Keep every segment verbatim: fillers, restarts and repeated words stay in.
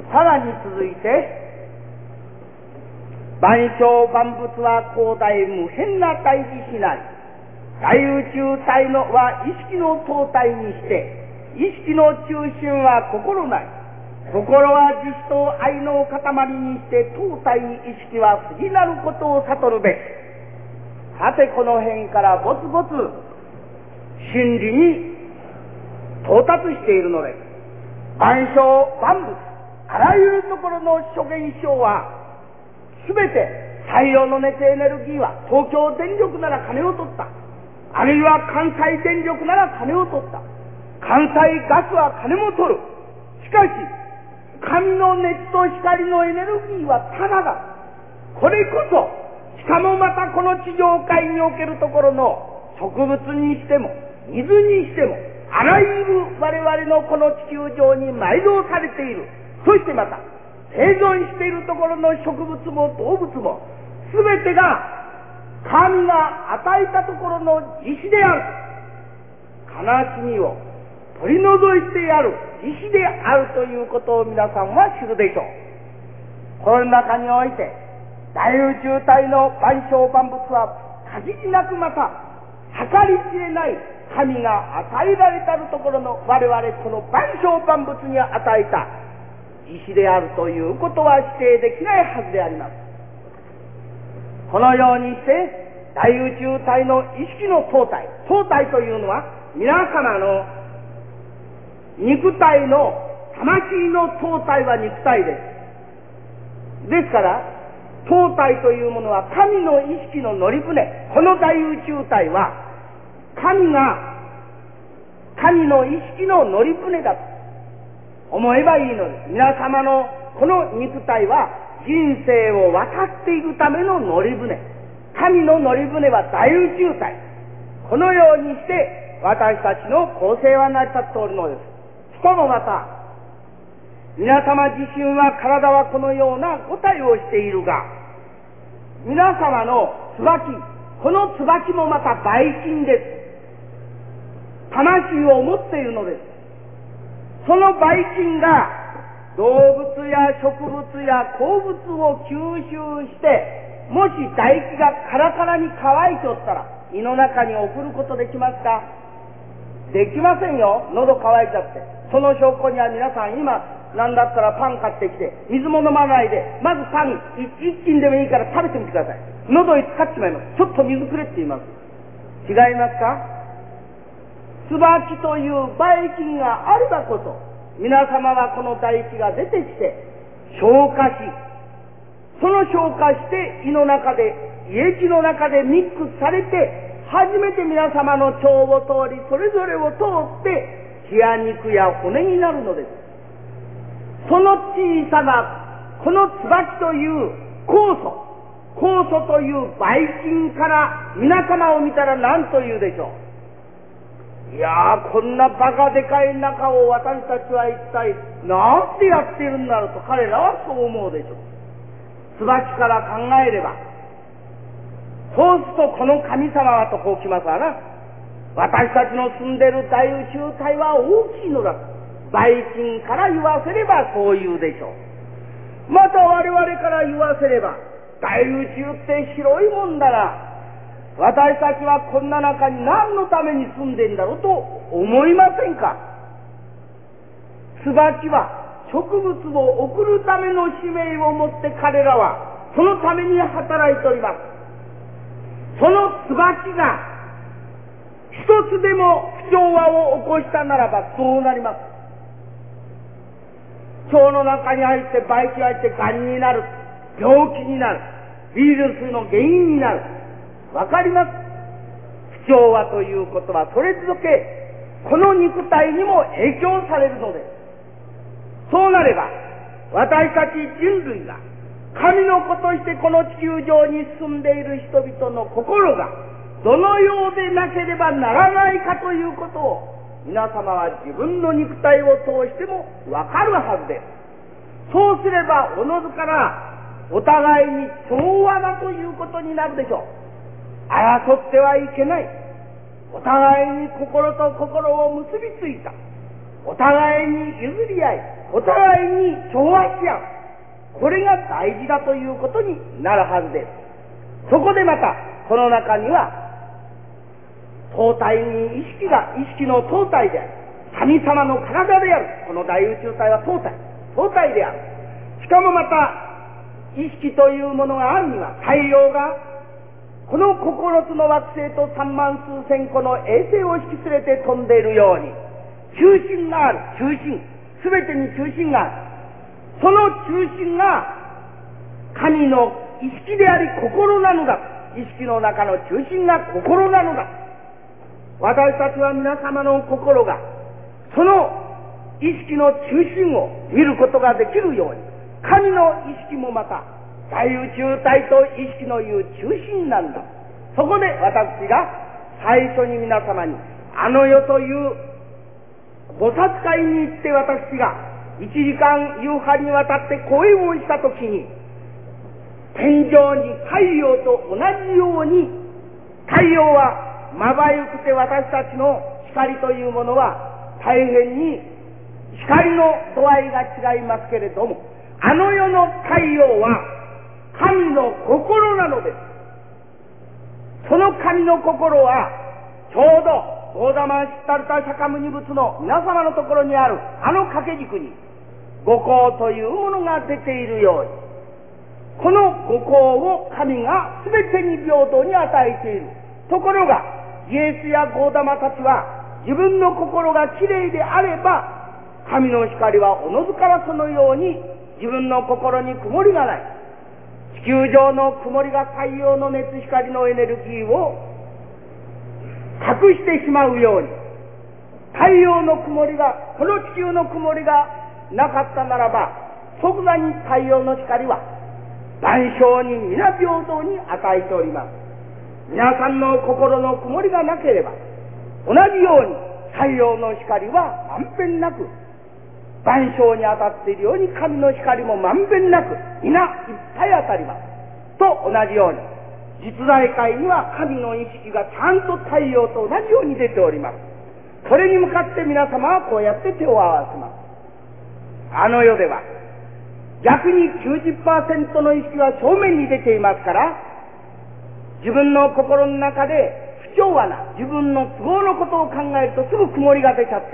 さらに続いて、万象万物は広大無辺な大事しなり、大宇宙体のは意識の相体にして、意識の中心は心なり、心は自主と愛の塊にして、当体に意識は不思議なることを悟るべし。さてこの辺からぼつぼつ真理に到達しているのです。万象万物、あらゆるところの諸現象は、すべて太陽の熱エネルギーは東京電力なら金を取った。あるいは関西電力なら金を取った。関西ガスは金も取る。しかし、神の熱と光のエネルギーはただだ。これこそ、しかもまたこの地上界におけるところの植物にしても、水にしても、あらゆる我々のこの地球上に埋蔵されている。そしてまた、生存しているところの植物も動物も、すべてが神が与えたところの慈悲である。悲しみを取り除いてやる慈悲であるということを皆さんは知るでしょう。この中において、大宇宙体の万象万物は限りなくまた計り知れない神が与えられたるところの我々この万象万物に与えた慈悲であるということは否定できないはずであります。このようにして大宇宙体の意識の相体、相体というのは皆様の肉体の魂の相体は肉体です。ですから相体というものは神の意識の乗り船。この大宇宙体は神が神の意識の乗り船だと思えばいいのです。皆様のこの肉体は人生を渡っていくための乗り船。神の乗り船は大宇宙体。このようにして私たちの構成は成り立っておるのです。しかもまた皆様自身は体はこのような個体をしているが、皆様の椿、この椿もまたばい菌です。魂を持っているのです。そのばい菌が動物や植物や鉱物を吸収して、もし唾液がカラカラに乾いておったら胃の中に送ることできますか？できませんよ。喉乾いちゃって。その証拠には皆さん今なんだったらパン買ってきて水も飲まないで、まずパン一斤でもいいから食べてみてください。喉に使っちまいます。ちょっと水くれって言います。違いますか？椿というばい菌があればこそ皆様はこの唾液が出てきて消化し、その消化して胃の中で胃液の中でミックスされて初めて皆様の腸を通りそれぞれを通って血や肉や骨になるのです。その小さなこの椿という酵素酵素というばい菌から皆様を見たら何と言うでしょう。いやー、こんなバカでかい中を私たちは一体なんてやっているんだろうと彼らはそう思うでしょう。椿から考えれば、そうするとこの神様はとこうきますわな。私たちの住んでいる大宇宙体は大きいのだと。ばい菌から言わせればそう言うでしょう。また我々から言わせれば、大宇宙って広いもんだな。私たちはこんな中に何のために住んでんだろうと思いませんか？椿は植物を送るための使命を持って彼らはそのために働いております。その椿が一つでも不調和を起こしたならばそうなります。腸の中に入ってばい菌が入ってがんになる、病気になる、ウイルスの原因になる。わかります。不調和ということはそれぞれこの肉体にも影響されるのです。そうなれば私たち人類が神の子としてこの地球上に住んでいる人々の心がどのようでなければならないかということを皆様は自分の肉体を通してもわかるはずです。そうすればおのずからお互いに調和だということになるでしょう。争ってはいけない。お互いに心と心を結びついた。 お互いに譲り合い、お互いに調和し合う。これが大事だということになるはずです。そこでまた、この中には、頭体に意識が、意識の頭体である。神様の体である。この大宇宙体は頭体。頭体である。しかもまた、意識というものがあるには、太陽が、この九つの惑星と三万数千個の衛星を引き連れて飛んでいるように、中心がある。中心。すべてに中心がある。その中心が、神の意識であり心なのだ。意識の中の中心が心なのだ。私たちは皆様の心が、その意識の中心を見ることができるように、神の意識もまた、大宇宙体と意識の言う中心なんだ。そこで私が最初に皆様に、あの世という菩薩会に行って私が一時間夕飯にわたって講演をしたときに、天井に太陽と同じように、太陽はまばゆくて私たちの光というものは大変に光の度合いが違いますけれども、あの世の太陽は神の心なのです。その神の心はちょうど大玉シッタルタ釈迦牟尼仏の皆様のところにあるあの掛け軸に五光というものが出ているように、この五光を神が全てに平等に与えている。ところがイエスやゴーダマたちは自分の心がきれいであれば、神の光はおのずからそのように自分の心に曇りがない。地球上の曇りが太陽の熱光のエネルギーを隠してしまうように、太陽の曇りが、この地球の曇りがなかったならば、即座に太陽の光は万象に皆平等に与えております。皆さんの心の曇りがなければ、同じように太陽の光はまんべんなく万象に当たっているように、神の光もまんべんなく皆いっぱい当たります。と同じように、実在界には神の意識がちゃんと太陽と同じように出ております。それに向かって皆様はこうやって手を合わせます。あの世では逆に きゅうじゅっパーセント の意識が正面に出ていますから、自分の心の中で不調和な自分の都合のことを考えるとすぐ曇りが出ちゃって、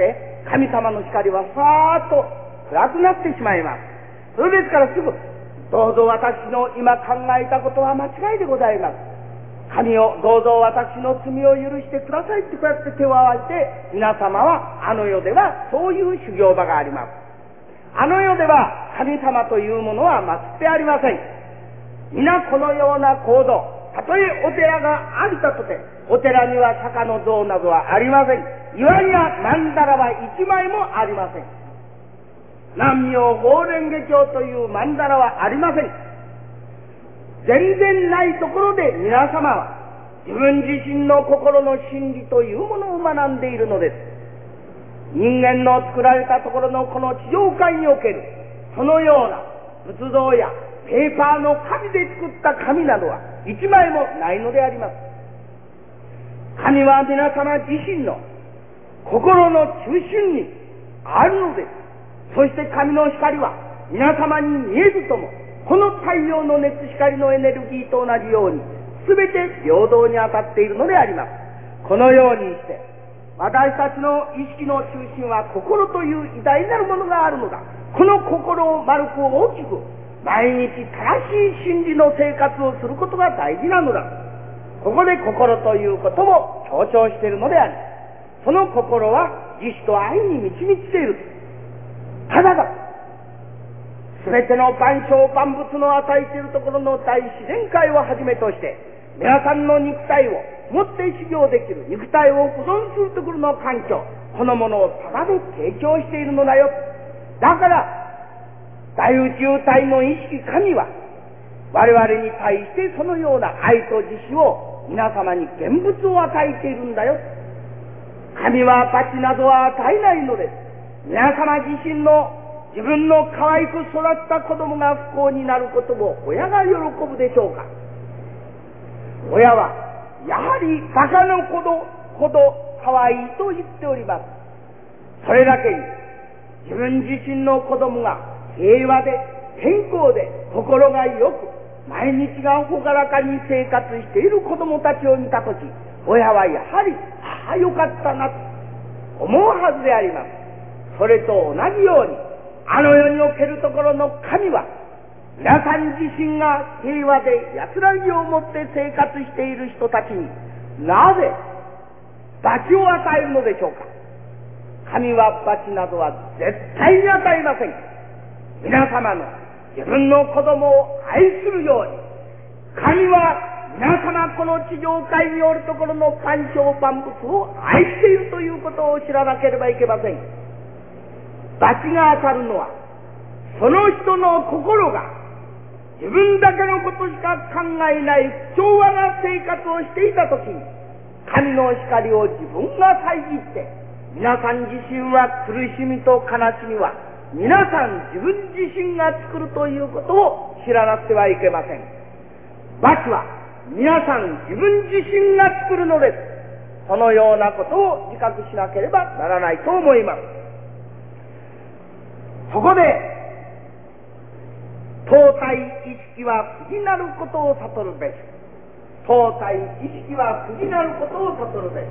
神様の光はさーっと暗くなってしまいます。それですからすぐ、どうぞ私の今考えたことは間違いでございます。神をどうぞ私の罪を許してくださいってこうやって手を合わせて、皆様はあの世ではそういう修行場があります。あの世では神様というものは祀ってありません。皆このような行動、たとえお寺がありたとて、お寺には釈迦の像などはありません。岩や曼荼羅は一枚もありません。南明法蓮華経という曼荼羅はありません。全然ないところで皆様は自分自身の心の真理というものを学んでいるのです。人間の作られたところのこの地上界におけるそのような仏像やペーパーの紙で作った紙などは一枚もないのであります。神は皆様自身の心の中心にあるのです。そして神の光は皆様に見えずとも、この太陽の熱光のエネルギーと同じように全て平等に当たっているのであります。このようにして私たちの意識の中心は心という偉大なるものがあるのだ。この心を丸く大きく毎日正しい真理の生活をすることが大事なのだ。ここで心ということを強調しているのであり、その心は慈悲と愛に満ち満ちている。ただだ、すべての万象万物の与えているところの大自然界をはじめとして、皆さんの肉体を持って修行できる、肉体を保存するところの環境、このものをただで提供しているのだよ。だから大宇宙体の意識神は我々に対してそのような愛と慈悲を皆様に現物を与えているんだよ。神は罰などは与えないのです。皆様自身の自分の可愛く育った子供が不幸になることを親が喜ぶでしょうか。親はやはりバカの子ほど可愛いと言っております。それだけに自分自身の子供が平和で健康で心がよく毎日が朗らかに生活している子供たちを見たとき、親はやはり、ああよかったなと思うはずであります。それと同じように、あの世におけるところの神は、皆さん自身が平和で安らぎを持って生活している人たちに、なぜ罰を与えるのでしょうか。神は罰などは絶対に与えません。皆様の自分の子供を愛するように、神は皆様この地上界におるところの万象万物を愛しているということを知らなければいけません。罰が当たるのは、その人の心が自分だけのことしか考えない不調和な生活をしていたときに、神の光を自分が遮って、皆さん自身は苦しみと悲しみは皆さん自分自身が作るということを知らなくてはいけません。罰は皆さん自分自身が作るのです。そのようなことを自覚しなければならないと思います。そこで当体意識は不義なることを悟るべし。当体意識は不義なることを悟るべし。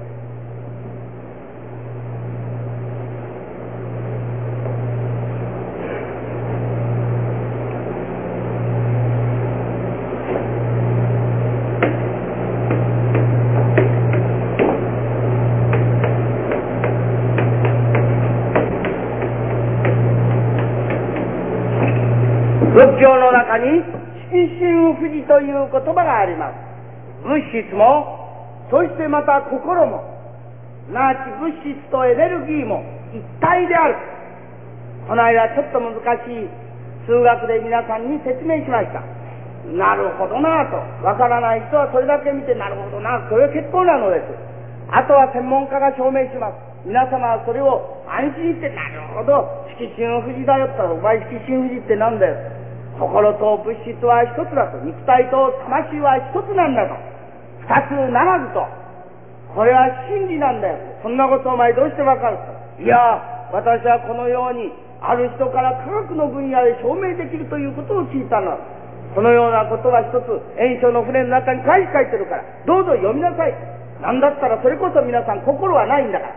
仏教の中に色心不二という言葉があります。物質も、そしてまた心も、すなわち物質とエネルギーも一体である。この間ちょっと難しい数学で皆さんに説明しました。なるほどなぁと。わからない人はそれだけ見て、なるほどなぁ、それは結構なのです。あとは専門家が証明します。皆様はそれを安心して、なるほど、色心不二だよったら、お前色心不二ってなんだよ。心と物質は一つだと、肉体と魂は一つなんだと、二つならずと、これは真理なんだよ。そんなことお前どうしてわかると。いや、私はこのようにある人から科学の分野で証明できるということを聞いたの。そのようなことは一つ炎症の船の中に書いて書いてるから、どうぞ読みなさい。なんだったらそれこそ皆さん心はないんだから、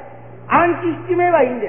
暗記七名はいいんです。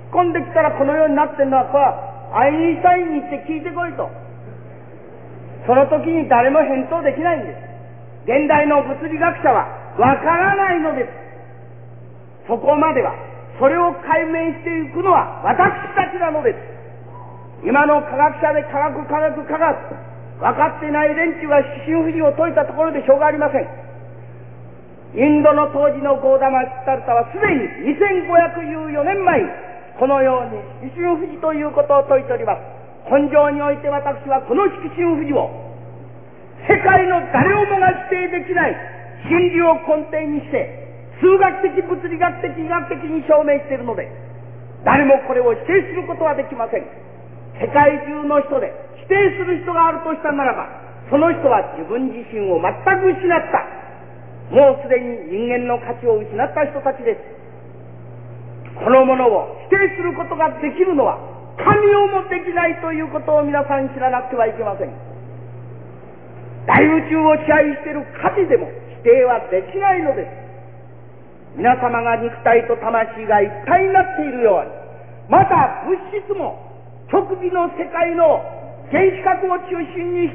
突っ込んできたらこのようになってんのは、これはアインシュタインに行って聞いてこいと。その時に誰も返答できないんです。現代の物理学者はわからないのです。そこまでは、それを解明していくのは私たちなのです。今の科学者で科学科学科学分かってない連中が色心不二を解いたところでしょうがありません。インドの当時のゴーダマ・シッタルタはすでににせんごひゃくじゅうよねんまえにこのように色心不二ということを説いております。本性において私はこの色心不二を世界の誰もが否定できない真理を根底にして数学的物理学的医学的に証明しているので、誰もこれを否定することはできません。世界中の人で否定する人があるとしたならば、その人は自分自身を全く失った、もうすでに人間の価値を失った人たちです。このものを否定することができるのは神をもできないということを皆さん知らなくてはいけません。大宇宙を支配している神でも否定はできないのです。皆様が肉体と魂が一体になっているように、また物質も極微の世界の原子核を中心にして、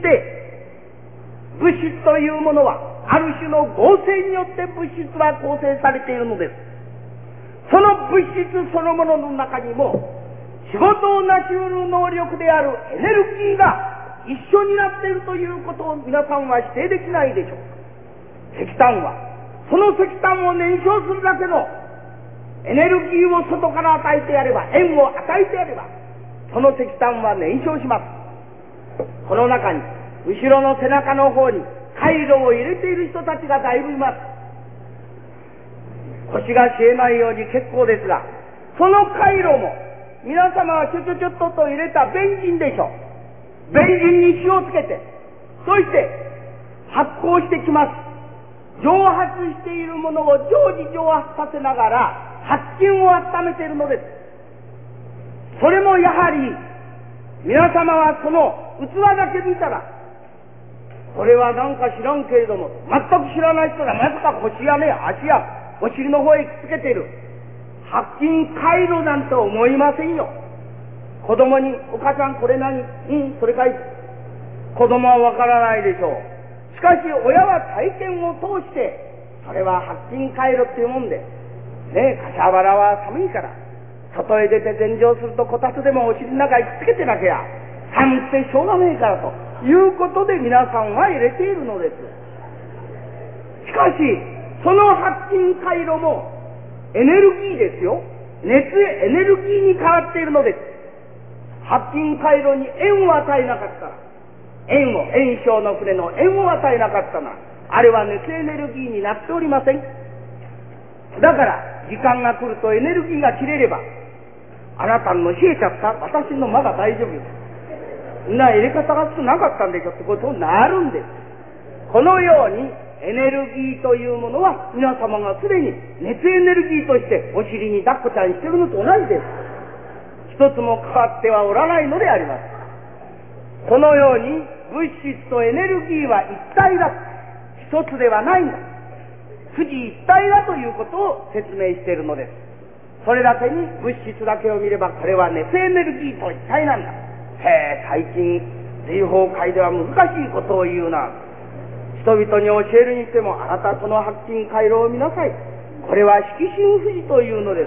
物質というものはある種の合成によって物質は構成されているのです。その物質そのものの中にも仕事を成し得る能力であるエネルギーが一緒になっているということを皆さんは否定できないでしょう。石炭はその石炭を燃焼するだけのエネルギーを外から与えてやれば、塩を与えてやれば、その石炭は燃焼します。この中に後ろの背中の方に回路を入れている人たちがだいぶいます。腰が冷えないように結構ですが、その回路も皆様はちょちょちょっとと入れたベンジンでしょう。ベンジンに火をつけて、そして発光してきます。蒸発しているものを常時蒸発させながら発菌を温めているのです。 それもやはり、皆様はその器だけ見たら、これはなんか知らんけれども、全く知らない人がまさか腰やね、足やお尻の方へくっつけている白金回路なんて思いませんよ。子供に、お母さんこれ何？うん、それかい。子供はわからないでしょう。しかし親は体験を通して、それは白金回路っていうもんで、ね、かしゃばらは寒いから、外へ出て前乗するとこたつでもお尻の中へくっつけてなきゃ、寒くてしょうがねえからということで皆さんは入れているのです。しかし、その白金回路もエネルギーですよ。熱エネルギーに変わっているのです。白金回路に塩を与えなかったら、塩を、塩晶の船の塩を与えなかったなら、あれは熱エネルギーになっておりません。だから、時間が来るとエネルギーが切れれば、あなたの冷えちゃった、私のまだ大丈夫よ。な入れ方が少なかったんでしょってことになるんです。このようにエネルギーというものは皆様がすでに熱エネルギーとしてお尻に抱っこちゃんしてるのと同じです。一つも変わってはおらないのであります。このように物質とエネルギーは一体だ。一つではないんだ。富士一体だということを説明しているのです。それだけに物質だけを見ればこれは熱エネルギーと一体なんだ。へえ、最近水泡界では難しいことを言うな。人々に教えるにしても、あなたその白金回路を見なさい。これは色心富士というのです。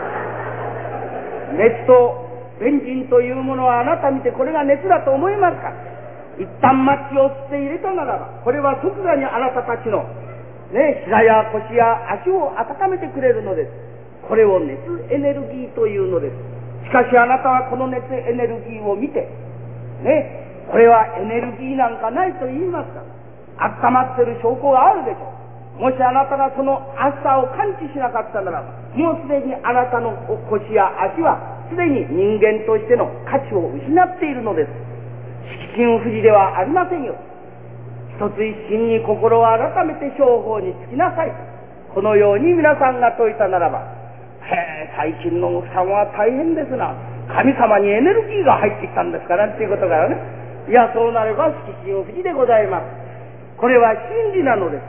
熱とベンジンというものはあなた見てこれが熱だと思いますか？一旦マッチを吸って入れたならば、これは即座にあなたたちのね、膝や腰や足を温めてくれるのです。これを熱エネルギーというのです。しかしあなたはこの熱エネルギーを見て、ね、これはエネルギーなんかないと言いますか？温まってる証拠があるでしょう。もしあなたがその熱さを感知しなかったならば、もうすでにあなたの腰や足はすでに人間としての価値を失っているのです。色心富士ではありませんよ。一つ一心に心を改めて商法につきなさい。このように皆さんが説いたならば、へえ、最近の奥さんは大変ですな。神様にエネルギーが入ってきたんですからっていうことからね。いや、そうなれば色心富士でございます。これは真理なのです。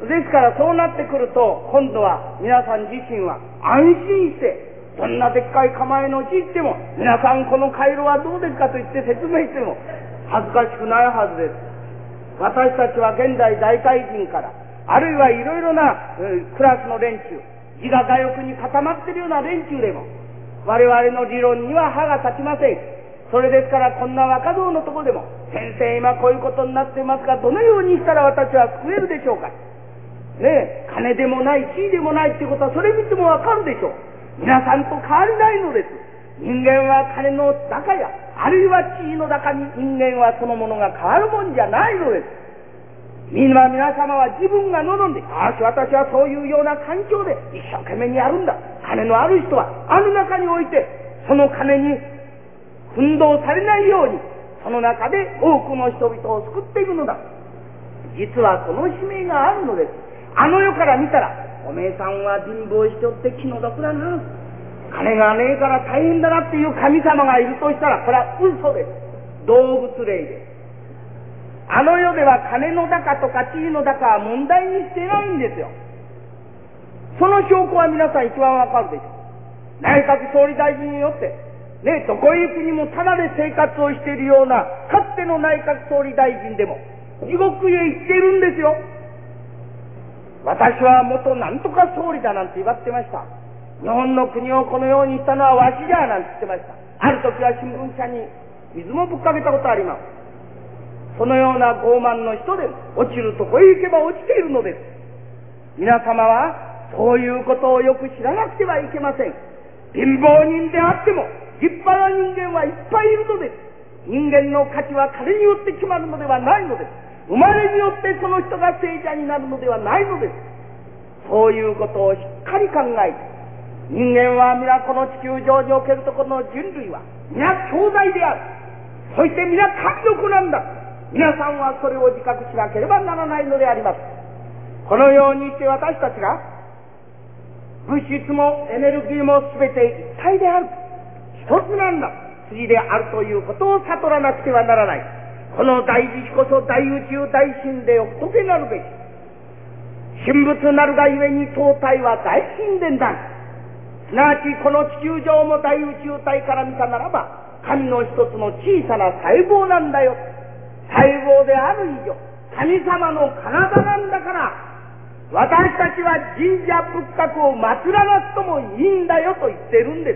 ですからそうなってくると、今度は皆さん自身は安心して、どんなでっかい構えのうち行っても、皆さんこの回路はどうですかと言って説明しても恥ずかしくないはずです。私たちは現代大怪人から、あるいはいろいろな、えー、クラスの連中、自我我欲に固まっているような連中でも、我々の理論には歯が立ちません。それですからこんな若造のところでも、先生今こういうことになっていますが、どのようにしたら私は救えるでしょうか。ねえ、金でもない地位でもないっていうことはそれ見てもわかるでしょう。皆さんと変わりないのです。人間は金の高や、あるいは地位の高に人間はそのものが変わるもんじゃないのです。みんな皆様は自分が望んで、ああし私はそういうような環境で一生懸命にやるんだ。金のある人はあの中において、その金に奮闘されないように、その中で多くの人々を救っていくのだ。実はその使命があるのです。あの世から見たら、おめえさんは貧乏しておって気の毒だな、金がねえから大変だなっていう神様がいるとしたら、これは嘘です。動物霊です。あの世では金の高とか地位の高は問題にしてないんですよ。その証拠は皆さん一番わかるでしょう。内閣総理大臣によってね、どこへ行くにもただで生活をしているようなかつての内閣総理大臣でも地獄へ行っているんですよ。私は元なんとか総理だなんて言われてました。日本の国をこのようにしたのはわしじゃなんて言ってました。ある時は新聞社に水もぶっかけたことあります。そのような傲慢の人でも落ちるとこへ行けば落ちているのです。皆様はそういうことをよく知らなくてはいけません。貧乏人であっても立派な人間はいっぱいいるのです。人間の価値は金によって決まるのではないのです。生まれによってその人が聖者になるのではないのです。そういうことをしっかり考えて、人間は皆この地球上におけるところの人類は皆兄弟である。そして皆神の子なんだ。皆さんはそれを自覚しなければならないのであります。このようにして私たちが物質もエネルギーも全て一体である。一つなんだ、次であるということを悟らなくてはならない。この大慈悲こそ大宇宙大神で仏なるべき。神仏なるがゆえに当体は大神殿だ。すなわちこの地球上も大宇宙体から見たならば、神の一つの小さな細胞なんだよ。細胞である以上、神様の体なんだから、私たちは神社仏閣を祀らなくともいいんだよと言ってるんです。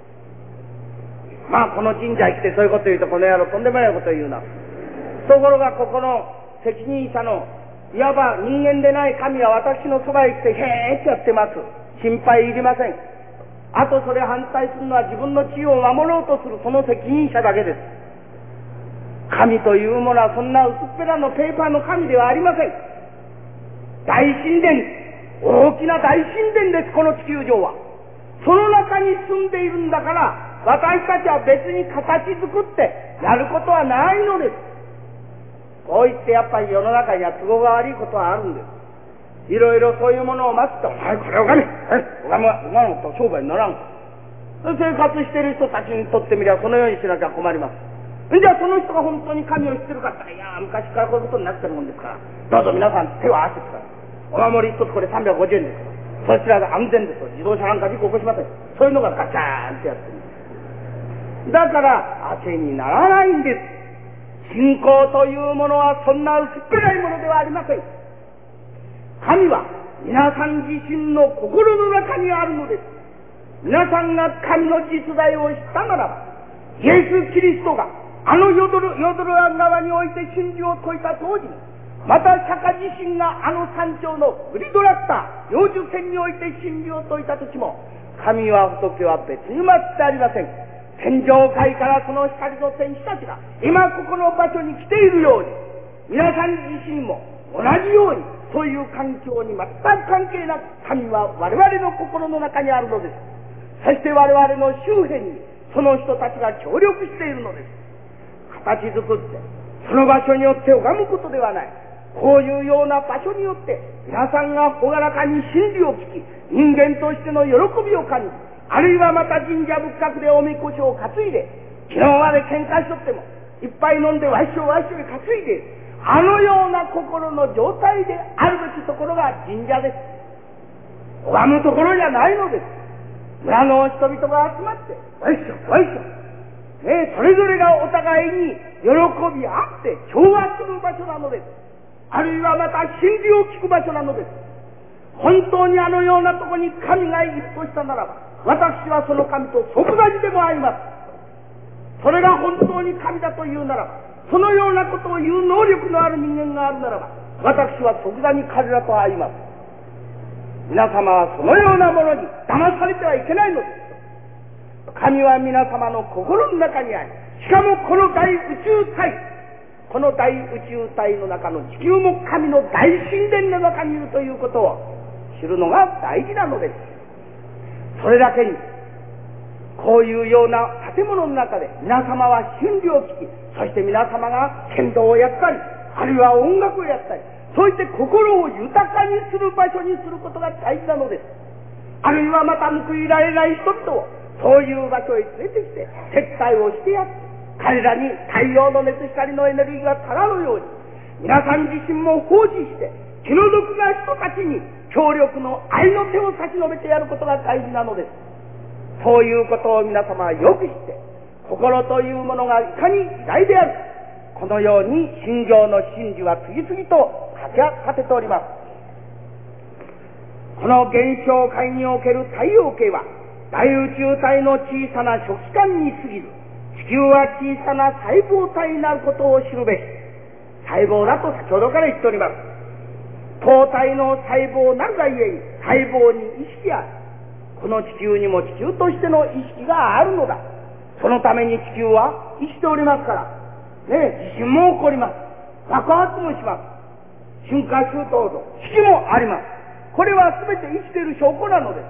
まあこの神社へ来てそういうこと言うと、この野郎とんでもないこと言うな。ところがここの責任者のいわば人間でない神は私のそばへ来てへーってやってます。心配いりません。あとそれ反対するのは自分の地位を守ろうとするその責任者だけです。神というものはそんな薄っぺらのペーパーの神ではありません。大神殿、大きな大神殿です、この地球上は。その中に住んでいるんだから、私たちは別に形作ってやることはないのです。こう言ってやっぱり世の中には都合が悪いことはあるんです。いろいろそういうものを待つと、はい、これお金、はい、お金は、お金と商売にならん。生活している人たちにとってみればそのようにしなきゃ困ります。じゃあその人が本当に神を知ってるかって言ったら、いや昔からこういうことになってるもんですから、どうぞ皆さん手を合わせてください。お守り一つこれさんびゃくごじゅうえんですから、そちらが安全ですと、自動車なんか事故起こしません。そういうのがガチャーンってやってるんです。だから当てにならないんです。信仰というものはそんな薄っぺらいものではありません。神は皆さん自身の心の中にあるのです。皆さんが神の実在を知ったならば、イエス・キリストがあのヨドロ川側において真理を説いた当時に、また釈迦自身があの山頂のグリドラッター、幼樹線において真理を説いた時も、神は仏は別に待ってありません。天上界からその光の天使たちが今ここの場所に来ているように、皆さん自身も同じようにそういう環境に全く関係なく、神は我々の心の中にあるのです。そして我々の周辺にその人たちが協力しているのです。形作ってその場所によって拝むことではない。こういうような場所によって皆さんが朗らかに真理を聞き、人間としての喜びを感じ、あるいはまた神社仏閣でおみこしを担いで、昨日まで喧嘩しとってもいっぱい飲んでわいしょわいしょに担いでいる、あのような心の状態であるべきところが神社です。拝むところじゃないのです。村の人々が集まってわいしょわいしょ、ね、それぞれがお互いに喜び合って調和する場所なのです。あるいはまた真理を聞く場所なのです。本当にあのようなところに神がいるとしたならば、私はその神と即座にでも会います。それが本当に神だというならば、そのようなことを言う能力のある人間があるならば、私は即座に彼らと会います。皆様はそのようなものに騙されてはいけないのです。神は皆様の心の中にあり、しかもこの大宇宙体、この大宇宙体の中の地球も神の大神殿の中にいるということを知るのが大事なのです。それだけにこういうような建物の中で皆様は真理を聞き、そして皆様が剣道をやったり、あるいは音楽をやったり、そういって心を豊かにする場所にすることが大事なのです。あるいはまた報いられない人々をそういう場所へ連れてきて接待をしてやって、彼らに太陽の熱光のエネルギーが足らぬように、皆さん自身も奉仕して気の毒な人たちに協力の愛の手を差し伸べてやることが大事なのです。そういうことを皆様はよく知って、心というものがいかに偉大である、このように信条の真理は次々と立てております。この現象界における太陽系は大宇宙体の小さな初期間に過ぎず、地球は小さな細胞体になることを知るべし。細胞だと先ほどから言っております。当体の細胞なるがゆえに細胞に意識ある。この地球にも地球としての意識があるのだ。そのために地球は生きておりますから、ね、地震も起こります。爆発もします。春夏秋冬と四季もあります。これは全て生きている証拠なのです。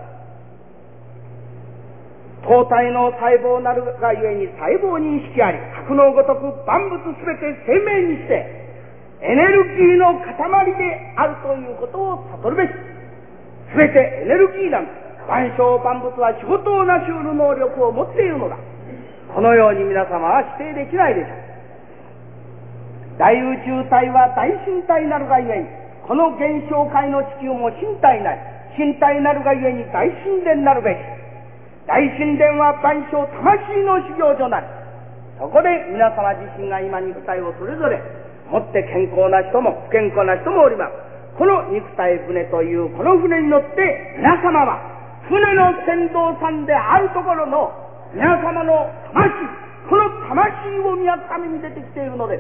当体の細胞なるがゆえに細胞に意識あり、核のごとく万物すべて生命にしてエネルギーの塊であるということを悟るべし。すべてエネルギーなんです。 万象万物は仕事を成し得る能力を持っているのだ。このように皆様は否定できないでしょう。大宇宙体は大身体なるがゆえに、この現象界の地球も身体なり、身体なるがゆえに大神殿なるべし。大神殿は万象魂の修行所なり。そこで皆様自身が今肉体をそれぞれ持って健康な人も不健康な人もおります。この肉体船というこの船に乗って皆様は船の船頭さんであるところの皆様の魂、この魂を磨くために出てきているのです。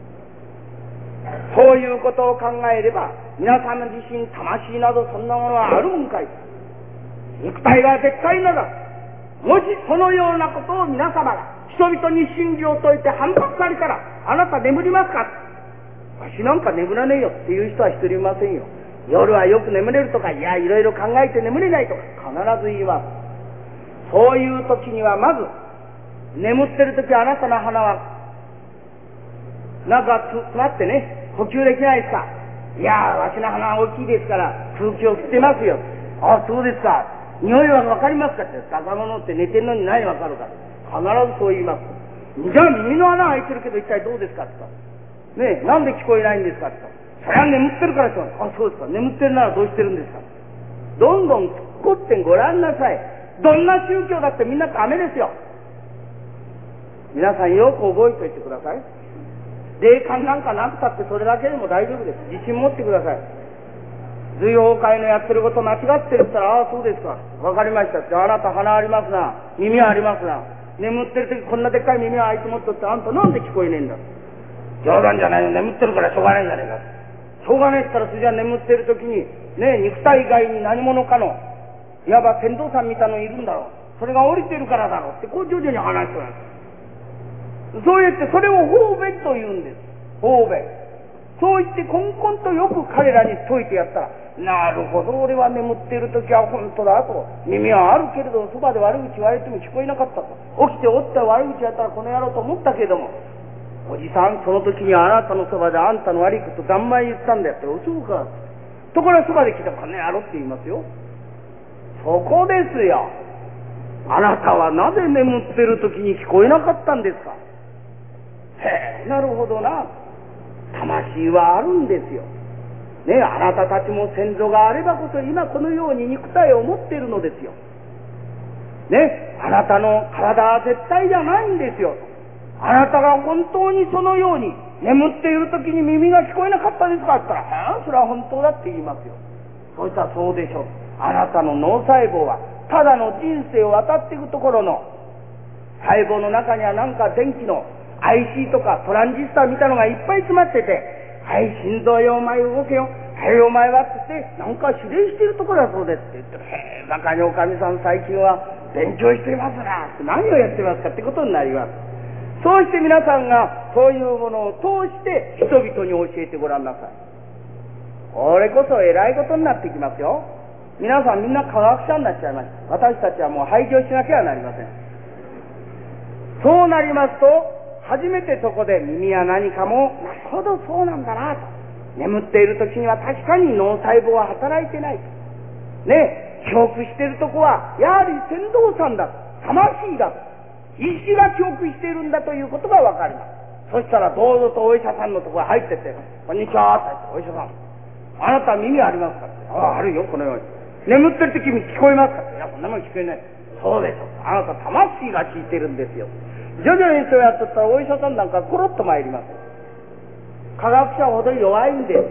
そういうことを考えれば、皆様自身魂などそんなものはあるもんかい。肉体が絶対なら、もしそのようなことを皆様が人々に真理を説いて反発されたら、あなた眠りますか？わしなんか眠らねえよっていう人は一人いませんよ。夜はよく眠れるとか、いやいろいろ考えて眠れないとか必ず言います。そういう時にはまず、眠ってる時あなたの鼻はなんか詰まってね、呼吸できないですか？いやー、わしの鼻は大きいですから空気を吸ってますよ。あ、そうですか。匂いはわかりますかって。若者って寝てるのに何わかるか。必ずそう言います。じゃあ耳の穴開いてるけど一体どうですかって言った。ねえ、なんで聞こえないんですかって言った。それは眠ってるからって言った。あ、そうですか。眠ってるならどうしてるんですか。どんどん突っ込ってごらんなさい。どんな宗教だってみんなダメですよ。皆さんよく覚えておいてください。霊感なんかなくたってそれだけでも大丈夫です。自信持ってください。随法会のやってること間違ってるって言ったら、ああそうですか、わかりましたって。あなた鼻ありますな、耳ありますな、眠ってる時こんなでっかい耳はあいつ持っとって、あんたなんで聞こえねえんだ。冗談じゃないよ、眠ってるからしょうがないんじゃねえか。しょうがねえって言ったら、それじゃ眠ってる時にね、肉体外に何者かのいわば船頭さんみたいのいるんだろう、それが降りてるからだろうって、こう徐々に話してる。そう言ってそれを方便と言うんです。方便。そう言ってこんこんとよく彼らに説いてやったら、なるほど、俺は眠っている時は本当だと、耳はあるけれどそばで悪口言われても聞こえなかったと、起きておった悪口やったらこの野郎と思ったけれども、おじさんその時にあなたのそばであんたの悪いこと頑張り言ったんだよって。そうか。ところがそばで聞いたらこの野郎って言いますよ。そこですよ。あなたはなぜ眠ってる時に聞こえなかったんですか。へえ、なるほどな。魂はあるんですよ。ねえ、あなたたちも先祖があればこそ今このように肉体を持っているのですよ。ねえ、あなたの体は絶対じゃないんですよ。あなたが本当にそのように眠っている時に耳が聞こえなかったですかって言ったら、はあ、それは本当だって言いますよ。そうしたらそうでしょう。あなたの脳細胞はただの人生を渡っていくところの細胞の中にはなんか電気の アイシー とかトランジスタみたいなのがいっぱい詰まってて、はい、心臓よ、お前動けよ、はい、お前はって言って、なんか指令しているところだそうですって言って、へえ、中におかみさん最近は勉強していますなって、何をやってますかってことになります。そうして皆さんがそういうものを通して人々に教えてごらんなさい。これこそ偉いことになってきますよ。皆さんみんな科学者になっちゃいました。私たちはもう廃業しなきゃなりません。そうなりますと、初めてそこで耳や何かも、なるほどそうなんだなと。眠っている時には確かに脳細胞は働いてないと。ね、記憶しているとこはやはり船頭さんだと、魂だと、意識が記憶しているんだということがわかります。そしたらどうぞとお医者さんのところへ入ってって、こんにちはって言って、お医者さん、あなた耳ありますかって。ああ、あるよ、このように。眠ってる時に聞こえますかって。いや、こんなもん聞こえない。そうでしょ。あなた魂が聞いてるんですよ。徐々にそうやってったらお医者さんなんかコロッと参ります。科学者ほど弱いんです。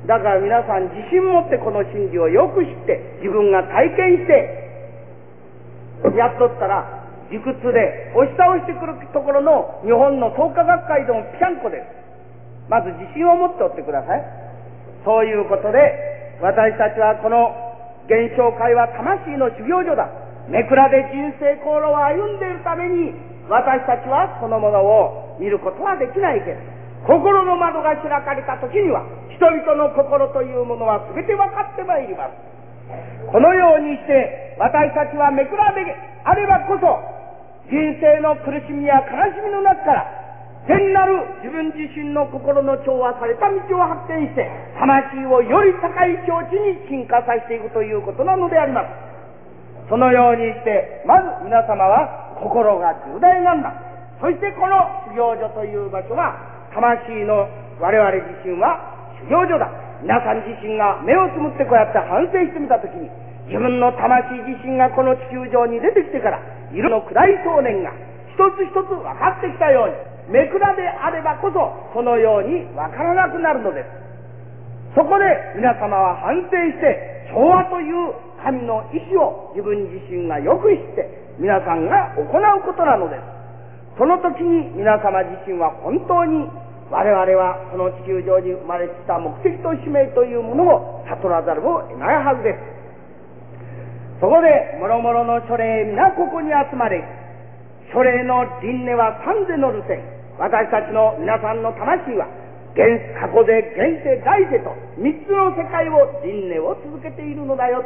だから皆さん自信持ってこの真理をよく知って自分が体験してやっとったら理屈で押し倒してくるところの日本の創価学会でもぴゃんこです。まず自信を持っておってください。そういうことで私たちはこの現象界は魂の修行所だ。めくらで人生航路を歩んでいるために私たちはそのものを見ることはできないけれど、心の窓が開かれた時には人々の心というものは全て分かってまいります。このようにして私たちはめくらであればこそ人生の苦しみや悲しみの中から善なる自分自身の心の調和された道を発見して魂をより高い境地に進化させていくということなのであります。 そのようにして、まず皆様は心が重大なんだ。そしてこの修行所という場所は、魂の我々自身は修行所だ。皆さん自身が目をつむってこうやって反省してみたときに、自分の魂自身がこの地球上に出てきてから、いろんな暗い少年が一つ一つ分かってきたように、目くらであればこそ、そのように分からなくなるのです。そこで皆様は反省して、調和という神の意志を自分自身がよく知って、皆さんが行うことなのです。その時に皆様自身は本当に我々はこの地球上に生まれてきた目的と使命というものを悟らざるを得ないはずです。そこで諸々の書類皆ここに集まれ、書類の輪廻は三世のる線。私たちの皆さんの魂は現過去で現世来世と三つの世界を輪廻を続けているのだよ。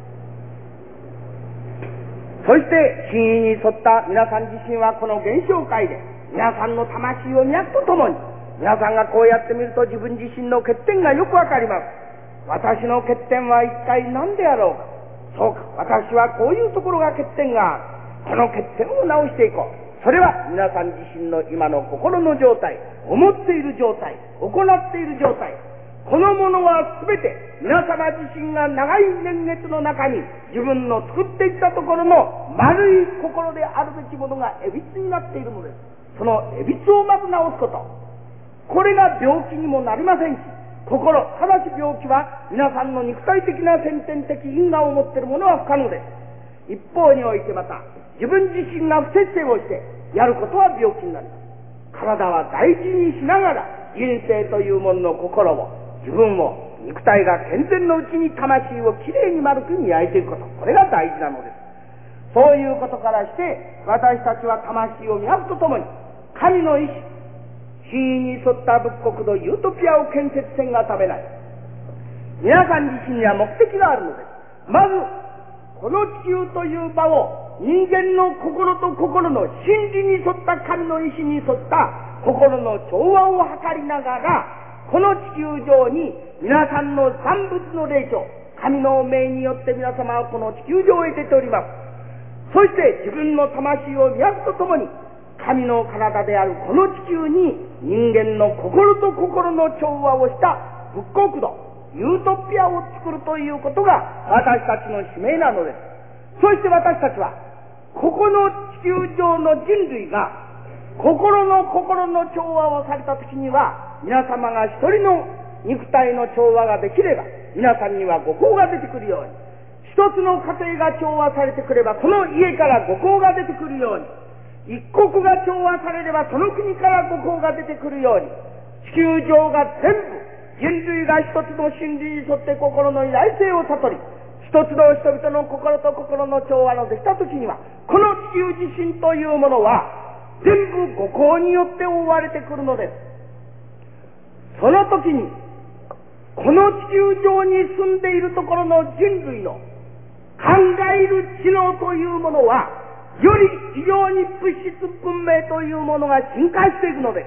そして真意に沿った皆さん自身はこの現象界で皆さんの魂を脈とともに、皆さんがこうやってみると自分自身の欠点がよくわかります。私の欠点は一体何であろうか。そうか、私はこういうところが欠点がある。この欠点を直していこう。それは皆さん自身の今の心の状態、思っている状態、行っている状態、このものはすべて皆様自身が長い年月の中に自分の作っていったところの丸い心であるべきものがえびつになっているのです。そのえびつをまず直すこと、これが病気にもなりませんし、心、ただし病気は皆さんの肉体的な先天的因果を持っているものは不可能です。一方においてまた自分自身が不節制をしてやることは病気になります。体は大事にしながら人生というものの心を、自分を、肉体が健全のうちに魂をきれいに丸くに焼いていくこと、これが大事なのです。そういうことからして私たちは魂を磨くとともに神の意志、真意に沿った仏国のユートピアを建設せんがためない。皆さん自身には目的があるのです。まずこの地球という場を人間の心と心の真理に沿った神の意志に沿った心の調和を図りながら、この地球上に皆さんの三物の霊長、神の命によって皆様はこの地球上へ出ております。そして自分の魂を磨くとともに、神の体であるこの地球に人間の心と心の調和をした仏国土、ユートピアを作るということが私たちの使命なのです。そして私たちはここの地球上の人類が心の心の調和をされたときには、皆様が一人の肉体の調和ができれば皆さんには五行が出てくるように、一つの家庭が調和されてくればその家から五行が出てくるように、一国が調和されればその国から五行が出てくるように、地球上が全部人類が一つの真理に沿って心の偉大性を悟り、一つの人々の心と心の調和のできたときには、この地球自身というものは全部五行によって覆われてくるのです。その時にこの地球上に住んでいるところの人類の考える知能というものは、より非常に物質文明というものが進化していくのです。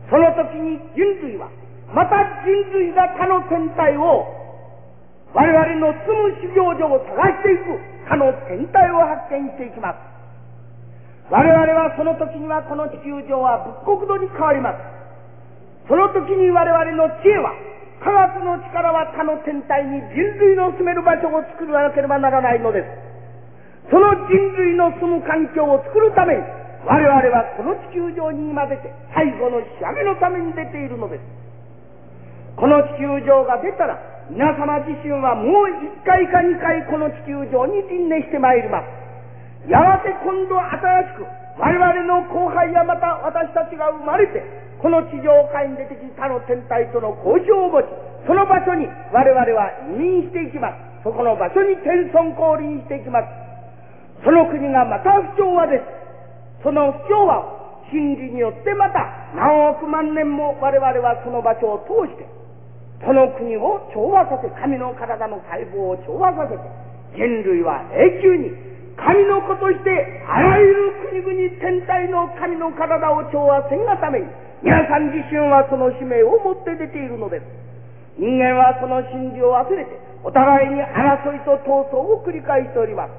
その時に人類はまた人類が他の天体を、我々の住む修行所を探していく他の天体を発見していきます。我々はその時にはこの地球上は仏国土に変わります。その時に我々の知恵は、科学の力は他の天体に人類の住める場所を作らなければならないのです。その人類の住む環境を作るために、我々はこの地球上に今出て最後の仕上げのために出ているのです。この地球上が出たら、皆様自身はもう一回か二回この地球上に輪廻してまいります。やがて今度新しく我々の後輩やまた私たちが生まれて、この地上界に出てきた他の天体との交渉を持ち、その場所に我々は移民していきます。そこの場所に天孫降臨していきます。その国がまた不調和です。その不調和を真理によってまた何億万年も我々はその場所を通してその国を調和させ、神の体の細胞を調和させて、人類は永久に神の子としてあらゆる国々天体の神の体を調和せんがために、皆さん自身はその使命を持って出ているのです。人間はその真理を忘れてお互いに争いと闘争を繰り返しております。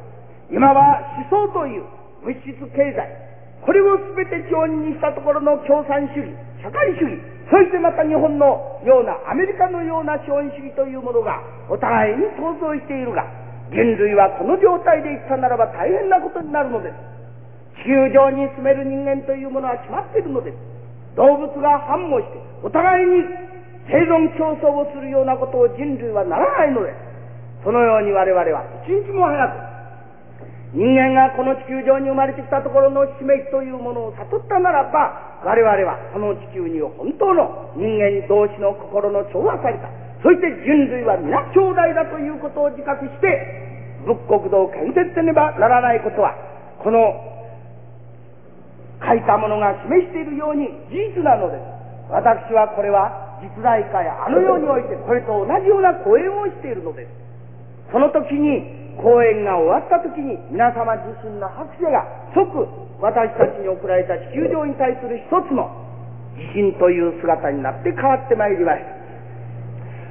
今は思想という物質経済、これを全て基本にしたところの共産主義、社会主義、そしてまた日本のようなアメリカのような資本主義というものがお互いに闘争しているが、人類はこの状態でいったならば大変なことになるのです。地球上に住める人間というものは決まっているのです。動物が繁茂してお互いに生存競争をするようなことを人類はならないのです。そのように我々は一日も早く人間がこの地球上に生まれてきたところの使命というものを悟ったならば、我々はこの地球に本当の人間同士の心の調和された、そして人類は皆兄弟だということを自覚して仏国土を建設せねばならないことは、この書いたものが示しているように事実なのです。私はこれは実在化やあのようにおいてこれと同じような講演をしているのです。その時に講演が終わった時に皆様自身の拍手が即私たちに送られた地球上に対する一つの自信という姿になって変わってまいりました。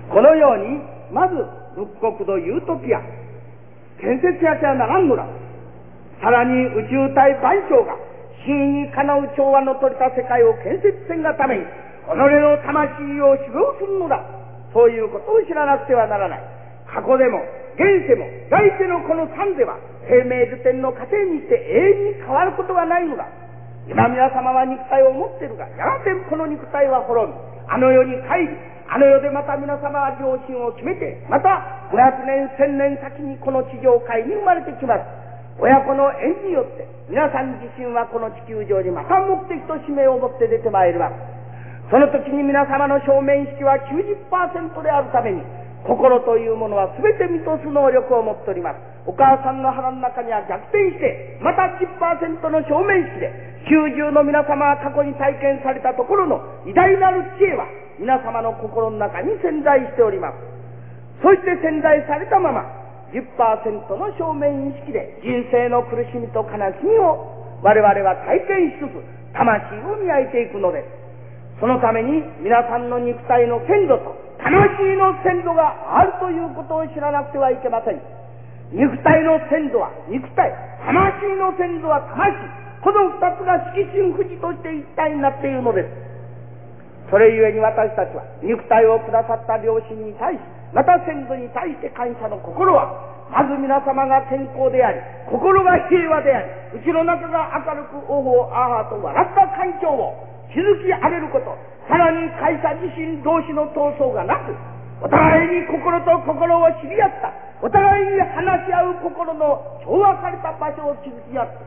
このようにまず仏国土ユートピア建設やきゃならんのだ。さらに宇宙体万象が真にかなう調和の取れた世界を建設せんがために己の魂を修行するのだ。そういうことを知らなくてはならない。過去でも現世も来世のこの三世は生命図天の過程にして永遠に変わることがないのだ。今皆様は肉体を持っているが、やがてこの肉体は滅び、あの世に帰り、あの世でまた皆様は良心を決めて、またごひゃくねん千年先にこの地上界に生まれてきます。親子の縁によって皆さん自身はこの地球上にまた目的と使命を持って出てまいります。その時に皆様の正面意識は きゅうじゅっパーセント であるために、心というものは全て見通す能力を持っております。お母さんの腹の中には逆転して、また じゅっパーセント の正面意識で、きゅうじゅうの皆様は過去に体験されたところの偉大なる知恵は皆様の心の中に潜在しております。そして潜在されたまま、じゅっパーセント の正面意識で人生の苦しみと悲しみを我々は体験しつつ、魂を磨いていくのです。そのために皆さんの肉体の先祖と魂の先祖があるということを知らなくてはいけません。肉体の先祖は肉体、魂の先祖は魂、この二つが色心不二として一体になっているのです。それゆえに私たちは肉体をくださった両親に対し、また先祖に対して感謝の心は、まず皆様が健康であり、心が平和であり、うちの中が明るくおほあはと笑った環境を築き上げること、さらに会社自身同士の闘争がなく、お互いに心と心を知り合った、お互いに話し合う心の調和された場所を築き合って、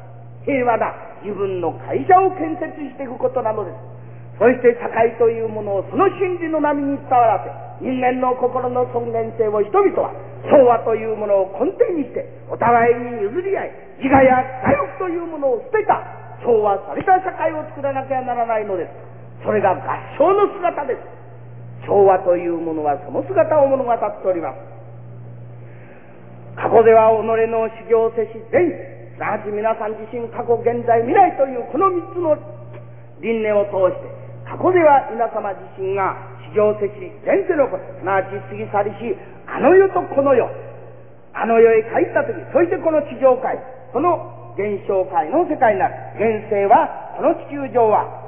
平和な自分の会社を建設していくことなのです。そして社会というものをその真理の波に伝わらせ、人間の心の尊厳性を人々は調和というものを根底にして、お互いに譲り合い、自我や我欲というものを捨てた調和された社会を作らなきゃならないのです。それが合唱の姿です。調和というものはその姿を物語っております。過去では己の修行せし前世、すなわち皆さん自身過去現在未来というこの三つの輪廻を通して、過去では皆様自身が修行せし前世のこと、すなわち過ぎ去りしあの世とこの世、あの世へ帰った時、そしてこの地上界、その現象界の世界になる。現世はこの地球上は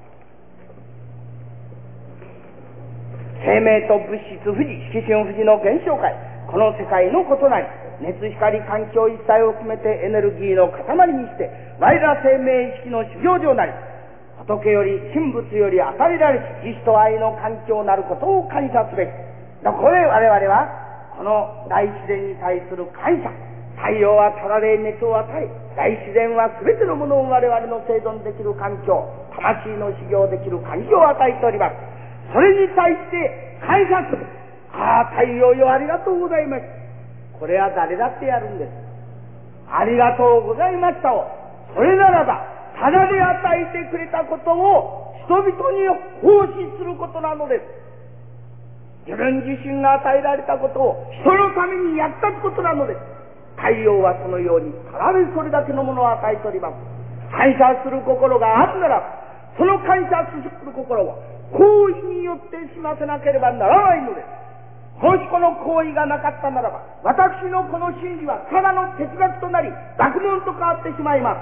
生命と物質不二、色心不二の現象界、この世界のことなり、熱光環境一切を含めてエネルギーの塊にして、我ら生命意識の修行上なり、仏より神仏より与えられし意志と愛の環境なることを感謝すべき。ここで我々はこの大自然に対する感謝、太陽はたられ熱を与え、大自然は全てのものを我々の生存できる環境、魂の修行できる環境を与えております。それに対して感謝する。ああ、太陽よ、ありがとうございます。これは誰だってやるんです。ありがとうございましたを、それならばただで与えてくれたことを人々に奉仕することなのです。自分自身が与えられたことを人のために役立つことなのです。太陽はそのようにただでそれだけのものを与えております。感謝する心があるなら、その感謝する心を行為によってしませなければならないのです。 もしこの行為がなかったならば、私のこの真理はただの哲学となり、学問と変わってしまいます。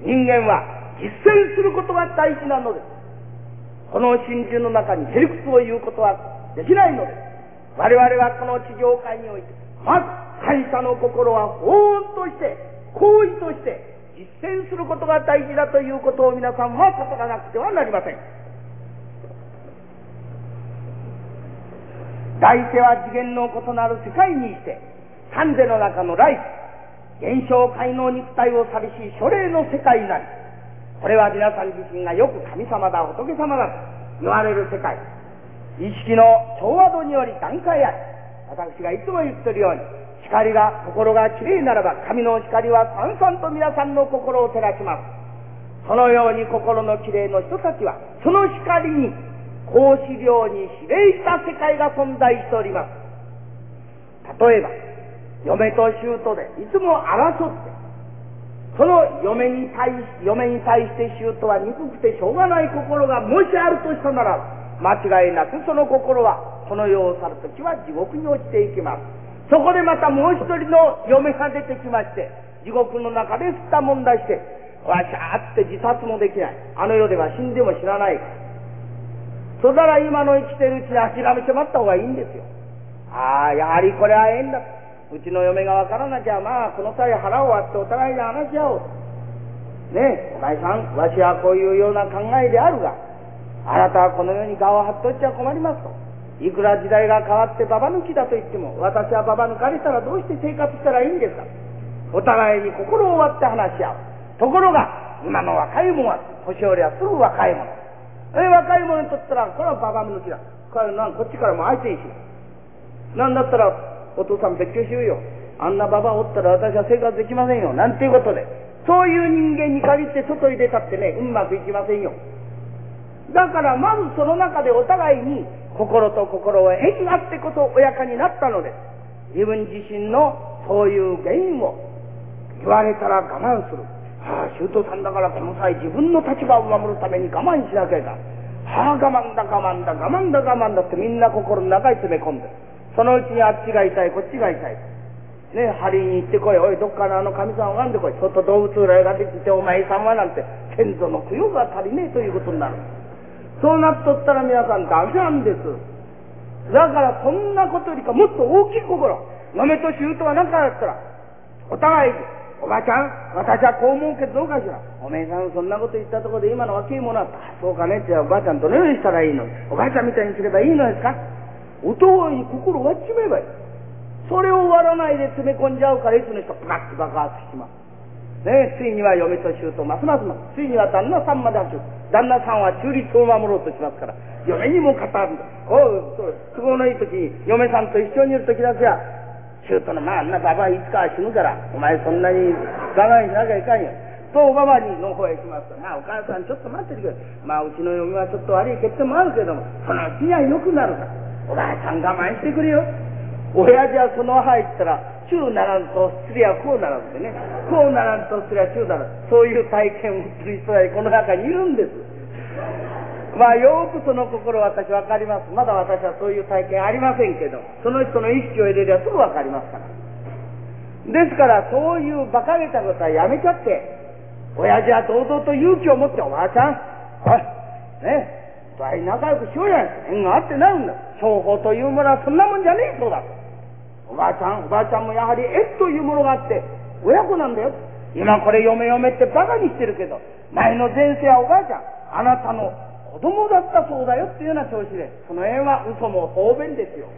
人間は実践することが大事なのです。この真理の中にへりくつを言うことはできないのです。我々はこの地上界において、まず感謝の心は法音として、行為として実践することが大事だということを皆さんは悟らなくてはなりません。来世は次元の異なる世界にして、三世の中の来世、現象界の肉体を去りし諸霊の世界なり、これは皆さん自身がよく神様だ仏様だと言われる世界、意識の調和度により段階あり、私がいつも言っているように、光が心がきれいならば神の光はさんさんと皆さんの心を照らします。そのように心のきれいの人たちはその光に孔子領に比例した世界が存在しております。例えば嫁と姑でいつも争って、その嫁に対し嫁に対して姑は憎くてしょうがない心がもしあるとしたなら、間違いなくその心はこの世を去るときは地獄に落ちていきます。そこでまたもう一人の嫁が出てきまして、地獄の中で吸ったもんだして、わしゃーって自殺もできない。あの世では死んでも知らないから。そしたら今の生きてるうちに諦めてまった方がいいんですよ。ああ、やはりこれは縁だ。うちの嫁がわからなきゃ、まあこの際腹を割ってお互いに話し合おう。ねえ、お前さん、わしはこういうような考えであるが、あなたはこの世に顔を張っとっちゃ困りますと。いくら時代が変わってババ抜きだと言っても、私はババ抜かれたらどうして生活したらいいんですか。お互いに心を割って話し合う。ところが今の若い者は年寄りはすぐ若い者、え若い者にとったらこれはババ抜きだ。これなんこっちからも相手にしない。なんだったらお父さん別居しようよ。あんなババおったら私は生活できませんよ。なんていうことで、そういう人間に限って外に出たってね、うまくいきませんよ。だからまずその中でお互いに心と心を縁があってこそ親子になったのです。自分自身のそういう原因を言われたら我慢する。はあ、舅さんだからこの際自分の立場を守るために我慢しなきゃいかん。はあ、我慢だ我慢だ我慢だ我慢だってみんな心の中に詰め込んでる。そのうちにあっちが痛いこっちが痛い。ね、針に行ってこい。おい、どっかのあの神さんを拝んでこい。外動物占いができてお前さんはなんて先祖の供養が足りねえということになる。そうなっとったら皆さんダメなんです。だからそんなことよりかもっと大きい心、嫁と姑は何かだったらお互いに、おばちゃん私はこう思うけどどうかしら。おめえさんそんなこと言ったところで今の若い者は、あそうかねって、おばあちゃんどのようにしたらいいの、おばあちゃんみたいにすればいいのですか。お互いに心割っちまえばいい。それを割らないで詰め込んじゃうからいつの人プラッと爆発しますね。ついには嫁と姑ますますます、ついには旦那さんまで発症。旦那さんは中立を守ろうとしますから嫁にも語るんだ。おう、そう都合のいい時に嫁さんと一緒にいる時だけは姑のまああんなババアいつかは死ぬからお前そんなに我慢しなきゃいかんよとおばばにの方へ行きますと、まあお母さんちょっと待っててくれ、まあうちの嫁はちょっと悪い欠点もあるけどもそのうちには良くなるからおばあさん我慢してくれよ。親父はその入ったら中ならんとすりゃこうならんってね、こうならんとすりゃ中ならん、そういう体験をする人がこの中にいるんです。まあよくその心私わかります。まだ私はそういう体験ありませんけど、その人の意識を入れればすぐわかりますから。ですからそういう馬鹿げたことはやめちゃって、親父は堂々と勇気を持って、おばあちゃんおいねえ仲良くしようやないか、縁があってなるんだ、商法というものはそんなもんじゃねえそうだ。おばあちゃんおばあちゃんもやはり縁というものがあって親子なんだよ。今これ嫁嫁ってバカにしてるけど、前の前世はおばあちゃんあなたの子供だったそうだよっていうような調子で、その縁は嘘も方便ですよ。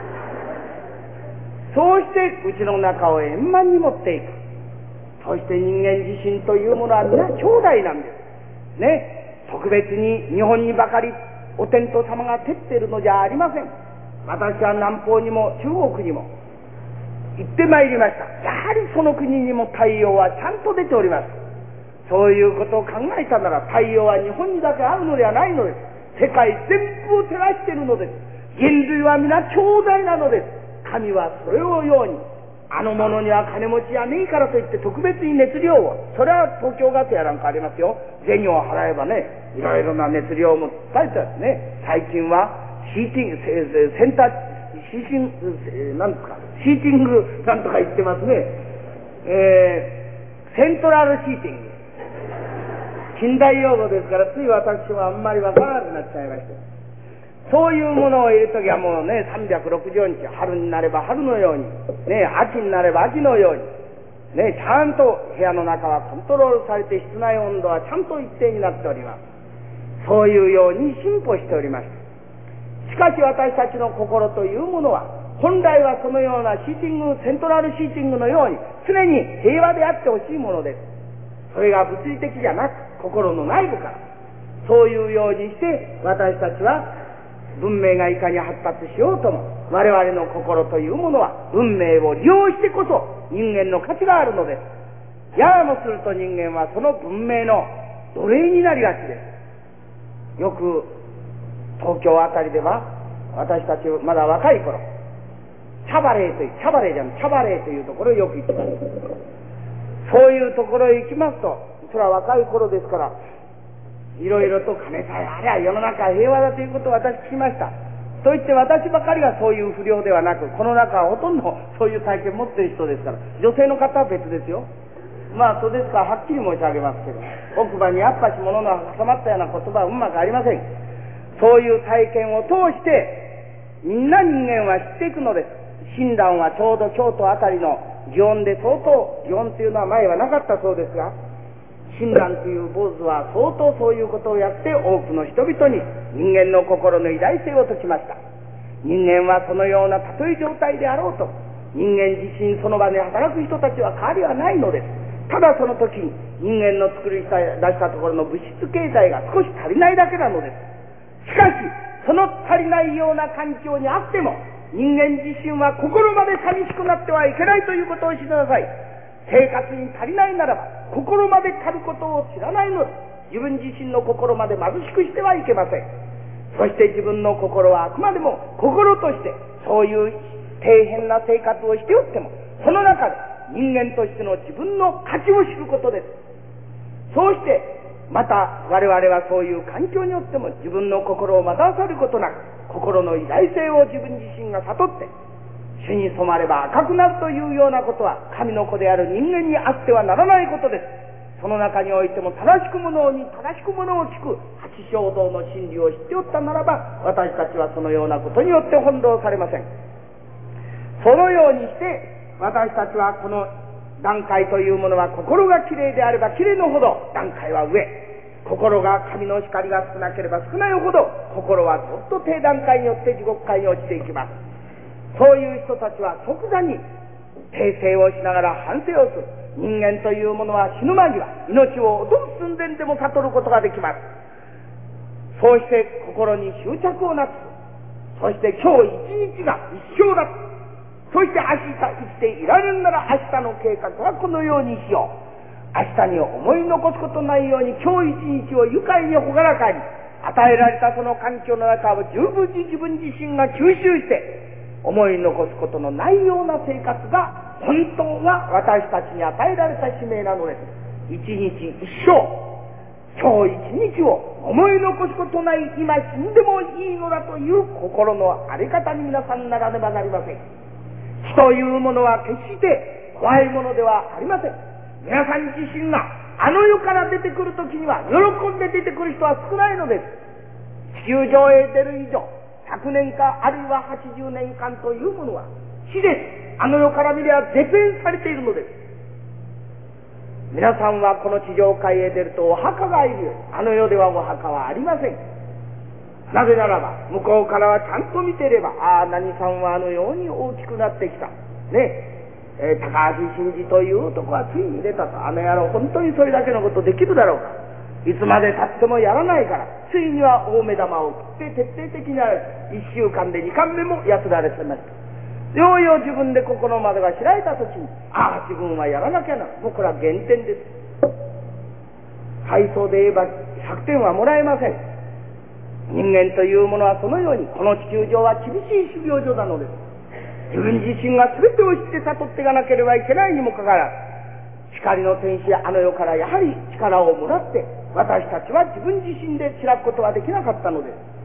そうしてうちの中を円満に持っていく。そして人間自身というものは皆兄弟なんですね。特別に日本にばかりお天道様が照っているのじゃありません。私は南方にも中国にも行ってまいりました。やはりその国にも太陽はちゃんと出ております。そういうことを考えたなら太陽は日本にだけあるのではないのです。世界全部を照らしているのです。人類は皆兄弟なのです。神はそれをように、あの者には金持ちやねえからといって特別に熱量を、それは東京ガスやなんかありますよ。銭を払えばね、いろいろな熱量も伝えてますね。最近はヒーティング、洗濯、 シーシング、えー、なんですか、シーティングなんとか言ってますね。えー、セントラルシーティング。近代用語ですから、つい私はあんまりわからなくなっちゃいまして。そういうものを入れるときはもうね、さんびゃくろくじゅうよっか、春になれば春のように、ね、秋になれば秋のように、ね、ちゃんと部屋の中はコントロールされて、室内温度はちゃんと一定になっております。そういうように進歩しておりました。しかし私たちの心というものは、本来はそのようなシーティング、セントラルシーティングのように、常に平和であってほしいものです。それが物理的じゃなく、心の内部から。そういうようにして、私たちは、文明がいかに発達しようとも、我々の心というものは、文明を利用してこそ、人間の価値があるのです。ややもすると人間はその文明の奴隷になりがちです。よく、東京あたりでは、私たちまだ若い頃、チャバレーという、チャバレーじゃん、チャバレーというところへよく行ってます。そういうところへ行きますと、それは若い頃ですから、いろいろと金さえありゃ世の中平和だということを私聞きました。と言って私ばかりがそういう不良ではなく、この中はほとんどそういう体験を持っている人ですから、女性の方は別ですよ。まあそうですからはっきり申し上げますけど、奥歯にやっぱし物の挟まったような言葉はうまくありません。そういう体験を通してみんな人間は知っていくのです。親鸞はちょうど京都あたりの祇園で相当、祇園というのは前はなかったそうですが、親鸞という坊主は相当そういうことをやって多くの人々に人間の心の偉大性を説きました。人間はそのようなたとえ状態であろうと、人間自身その場で働く人たちは変わりはないのです。ただその時に人間の作り出したところの物質経済が少し足りないだけなのです。しかしその足りないような環境にあっても、人間自身は心まで寂しくなってはいけないということを知りなさい。生活に足りないならば心まで足ることを知らないのです。自分自身の心まで貧しくしてはいけません。そして自分の心はあくまでも心としてそういう底辺な生活をしておっても、その中で人間としての自分の価値を知ることです。そうしてまた我々はそういう環境によっても自分の心を惑わされることなく、心の偉大性を自分自身が悟って、主に染まれば赤くなるというようなことは神の子である人間にあってはならないことです。その中においても正しくものに正しくものを聞く八正道の真理を知っておったならば、私たちはそのようなことによって翻弄されません。そのようにして私たちはこの段階というものは、心がきれいであればきれいのほど段階は上、心が神の光が少なければ少ないほど心はずっと低段階によって地獄界に落ちていきます。そういう人たちは即座に訂正をしながら反省をする。人間というものは死ぬ間際、命を落とす寸前でも悟ることができます。そうして心に執着をなくす。そして今日一日が一生だ。そして明日生きていられるなら明日の計画はこのようにしよう。明日に思い残すことないように今日一日を愉快に朗らかに、与えられたその環境の中を十分に自分自身が吸収して思い残すことのないような生活が本当は私たちに与えられた使命なのです。一日一生、今日一日を思い残すことない、今死んでもいいのだという心のあり方に皆さんならねばなりません。死というものは決して怖いものではありません。皆さん自身があの世から出てくるときには喜んで出てくる人は少ないのです。地球上へ出る以上、ひゃくねんかあるいははちじゅうねんかんというものは死です。あの世から見れば絶縁されているのです。皆さんはこの地上界へ出るとお墓がいるよ。あの世ではお墓はありません。なぜならば向こうからはちゃんと見ていれば、ああ何さんはあのように大きくなってきたねえ、えー、高橋真治という男はついに出たと。あの野郎本当にそれだけのことできるだろうか。いつまでたってもやらないから、ついには大目玉を食って徹底的な一週間で二巻目もやつられてました。ようよう自分で心までが開いたときに、ああ自分はやらなきゃな。もうこれは減点です。体操で言えばひゃくてんはもらえません。人間というものはそのように、この地球上は厳しい修行所なのです。自分自身が全てを知って悟っていかなければいけないにもかかわらず、光の天使あの世からやはり力をもらって、私たちは自分自身で開くことはできなかったのです。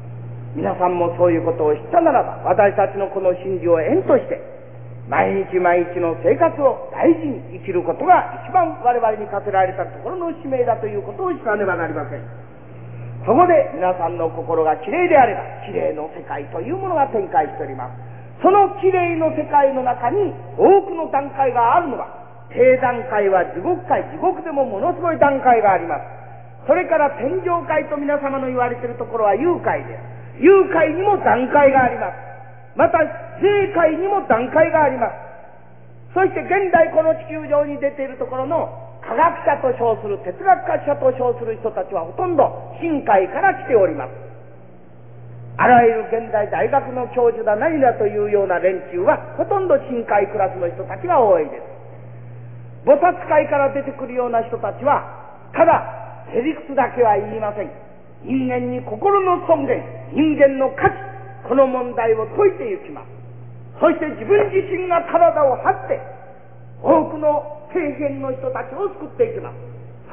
皆さんもそういうことを知ったならば、私たちのこの真理を縁として毎日毎日の生活を大事に生きることが一番我々に課せられたところの使命だということを知らねばなりません。そこで皆さんの心がきれいであれば、きれいの世界というものが展開しております。そのきれいの世界の中に多くの段階があるのは、低段階は地獄界、地獄でもものすごい段階があります。それから天上界と皆様の言われているところは幽界です。幽界にも段階があります。また霊界にも段階があります。そして現代この地球上に出ているところの科学者と称する、哲学者と称する人たちはほとんど深海から来ております。あらゆる現代大学の教授だ何だというような連中はほとんど深海クラスの人たちが多いです。菩薩界から出てくるような人たちはただへ理屈だけは言いません。人間に心の尊厳、人間の価値、この問題を解いていきます。そして自分自身が体を張って多くの底辺の人たちを救っていきます。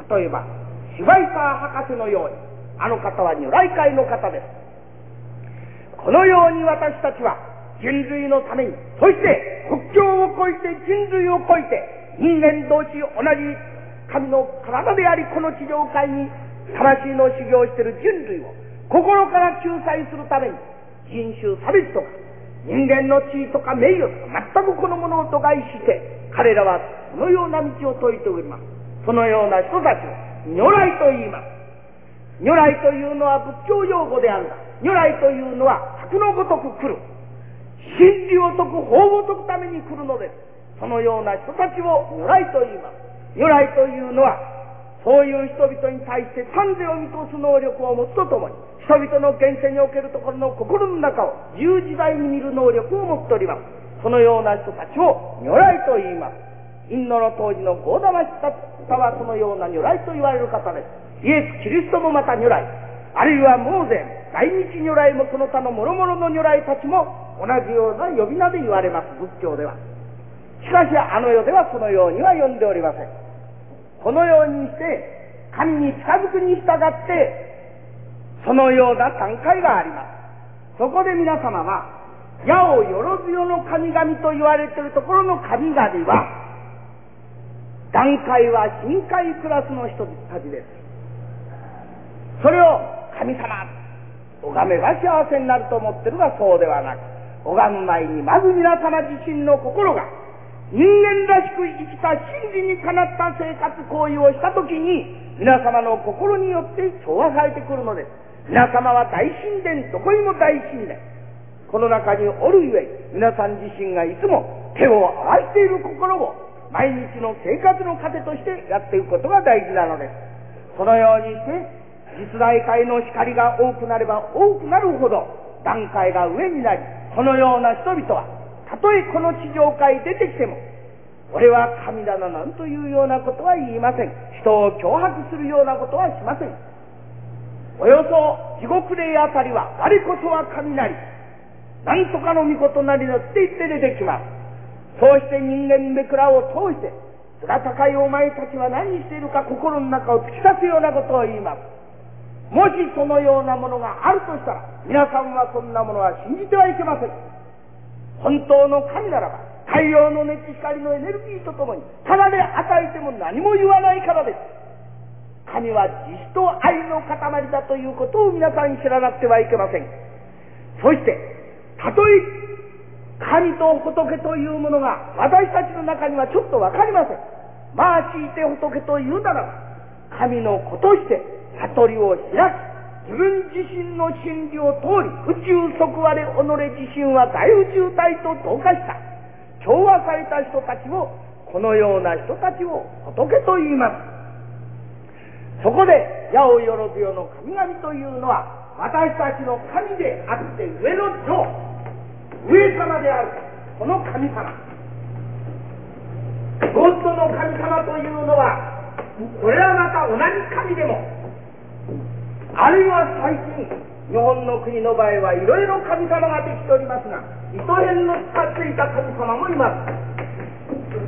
例えばシュバイサー博士のように、あの方は如来界の方です。このように私たちは人類のために、そして国境を越えて人類を越えて人間同士同じ神の体であり、この地上界に魂の修行をしている人類を心から救済するために、人種差別とか人間の地位とか名誉とか全くこのものを度外視して彼らはそのような道を説いております。そのような人たちを如来と言います。如来というのは仏教用語であるが、如来というのは悪のごとく来る、真理を説く、法を説くために来るのです。そのような人たちを如来と言います。如来というのはそういう人々に対して三世を見通す能力を持つとともに、人々の現世におけるところの心の中を自由自在に見る能力を持っております。そのような人たちを如来と言います。インドの当時のゴーダマシタはそのような如来と言われる方です。イエス・キリストもまた如来、あるいはモーゼン、大日如来もその他の諸々の如来たちも同じような呼び名で言われます、仏教では。しかしあの世ではそのようには呼んでおりません。このようにして神に近づくに従ってそのような段階があります。そこで皆様は八百万世の神々と言われているところの神々は段階は深海クラスの人たちです。それを神様拝めば幸せになると思ってるが、そうではなく、拝む前にまず皆様自身の心が人間らしく生きた真理にかなった生活行為をしたときに皆様の心によって調和されてくるのです。皆様は大神殿、どこにも大神殿、この中におるゆえ、皆さん自身がいつも手を合わせている心を毎日の生活の糧としてやっていくことが大事なのです。そのようにして実大界の光が多くなれば多くなるほど段階が上になり、そのような人々はたとえこの地上界出てきても俺は神だななんというようなことは言いません。人を脅迫するようなことはしません。およそ地獄霊あたりは我こそは神なり、なんとかの御事なりだって言って出てきます。そうして人間めくらを通して面高いお前たちは何しているか心の中を突き刺すようなことを言います。もしそのようなものがあるとしたら皆さんはそんなものは信じてはいけません。本当の神ならば太陽の熱光のエネルギーとともにただで与えても何も言わないからです。神は自主と愛の塊だということを皆さん知らなくてはいけません。そしてたとえ神と仏というものが私たちの中にはちょっとわかりません。まあ強いて仏というならば神の子として悟りを開き、自分自身の真理を通り宇宙即我己自身は大宇宙体と同化した調和された人たちを、このような人たちを仏と言います。そこで八百万世の神々というのは私たちの神であって上の上、上様であるこの神様、ゴッドの神様というのはこれはまた同じ神でも、あるいは最近日本の国の場合はいろいろ神様ができておりますが、糸辺の使っていた神様もいます。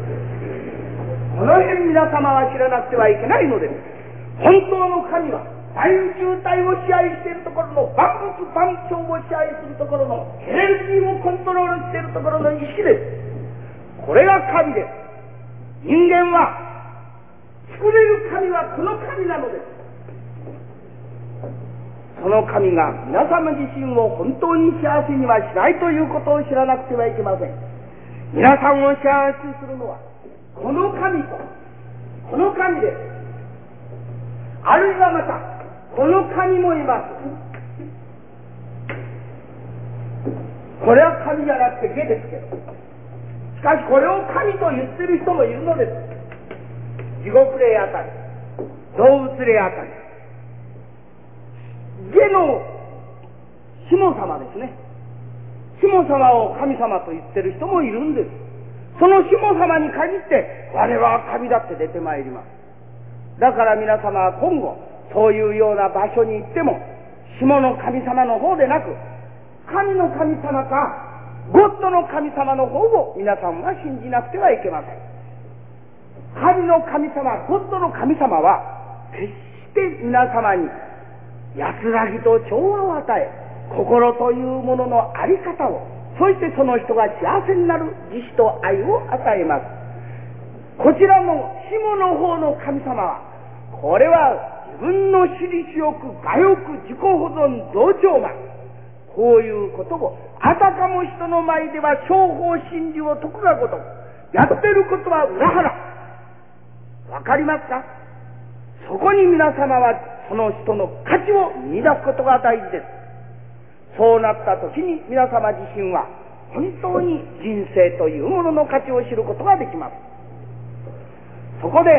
この辺皆様は知らなくてはいけないのです。本当の神は大宇宙体を支配しているところの万物万象を支配するところのエネルギーをコントロールしているところの意識です。これが神です。人間は作れる神はこの神なのです。その神が皆様自身を本当に幸せにはしないということを知らなくてはいけません。皆さんを幸せにするのはこの神とこの神です。あるいはまたこの神もいます。これは神じゃなくて下ですけど、しかしこれを神と言ってる人もいるのです。地獄霊あたり、動物霊あたり、下の下様ですね。下様を神様と言ってる人もいるんです。その下様に限って我は神だって出てまいります。だから皆様は今後そういうような場所に行っても下の神様の方でなく神の神様かゴッドの神様の方を皆さんは信じなくてはいけません。神の神様、ゴッドの神様は決して皆様に安らぎと調和を与え、心というもののあり方を、そしてその人が幸せになる慈悲と愛を与えます。こちらの下の方の神様は、これは自分の私利私欲、我欲、自己保存、同調慢、こういうことをあたかも人の前では商法真理を説くがごとく、やってることは裏腹。わかりますか？そこに皆様はその人の価値を見出すことが大事です。そうなった時に皆様自身は本当に人生というものの価値を知ることができます。そこで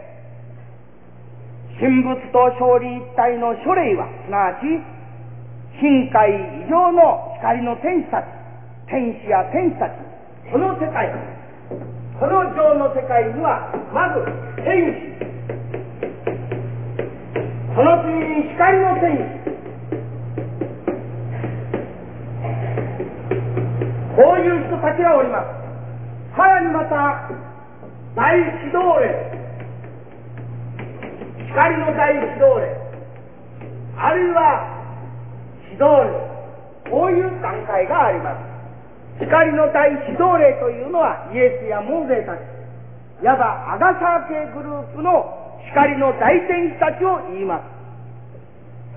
神仏と勝利一体の諸霊は、すなわち深海以上の光の天使たち、天使や天使たち、この世界、この上の世界にはまず天使、その次に光の天使、こういう人たちがおります。さらにまた大指導霊、光の大指導霊、あるいは指導霊、こういう段階があります。光の大指導霊というのはイエスやモーゼたち、いわばアガサー系グループの光の大天使たちを言います。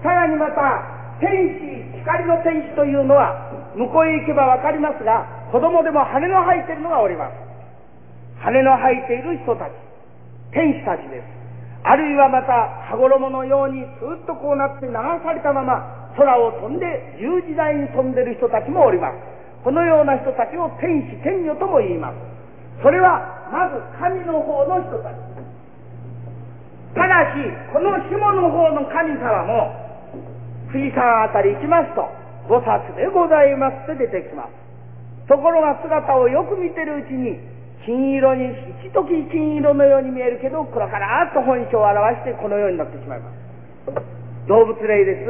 さらにまた天使、光の天使というのは向こうへ行けばわかりますが、子供でも羽の生えているのがおります。羽の生えている人たち、天使たちです。あるいはまた羽衣のようにずっとこうなって流されたまま空を飛んで十字台に飛んでいる人たちもおります。このような人たちを天使、天女とも言います。それはまず神の方の人たち。ただしこの下の方の神様も富士山あたり行きますと菩薩でございますって出てきます。ところが姿をよく見てるうちに金色に、一時金色のように見えるけど黒からっと本性を表してこのようになってしまいます。動物霊です。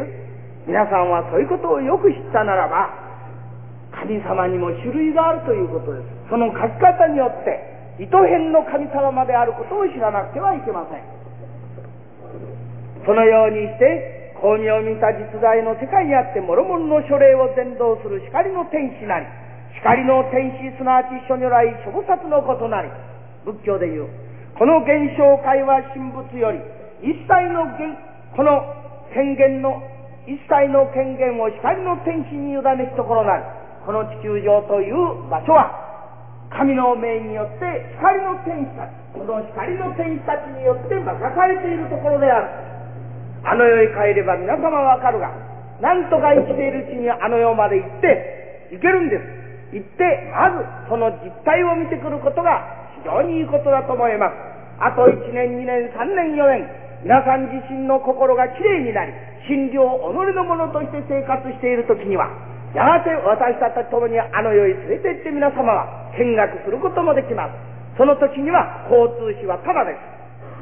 皆さんはそういうことをよく知ったならば、神様にも種類があるということです。その書き方によって糸編の神様まであることを知らなくてはいけません。そのようにして光明を見た実在の世界にあって諸々の諸霊を伝道する光の天使なり、光の天使、すなわち諸如来諸菩薩のことなり、仏教でいうこの現象界は神仏より一切のこの権限の一切の権限を光の天使に委ねしところなり、この地球上という場所は神の命によって光の天使たち、この光の天使たちによって任されているところである。あの世へ帰れば皆様はわかるが、なんとか生きているうちにあの世まで行って行けるんです。行ってまずその実態を見てくることが非常にいいことだと思います。あといちねん、にねん、さんねん、よねん、皆さん自身の心がきれいになり、真理を己のものとして生活しているときには、やがて私たちと共にあの世へ連れて行って皆様は見学することもできます。その時には交通費はタダです。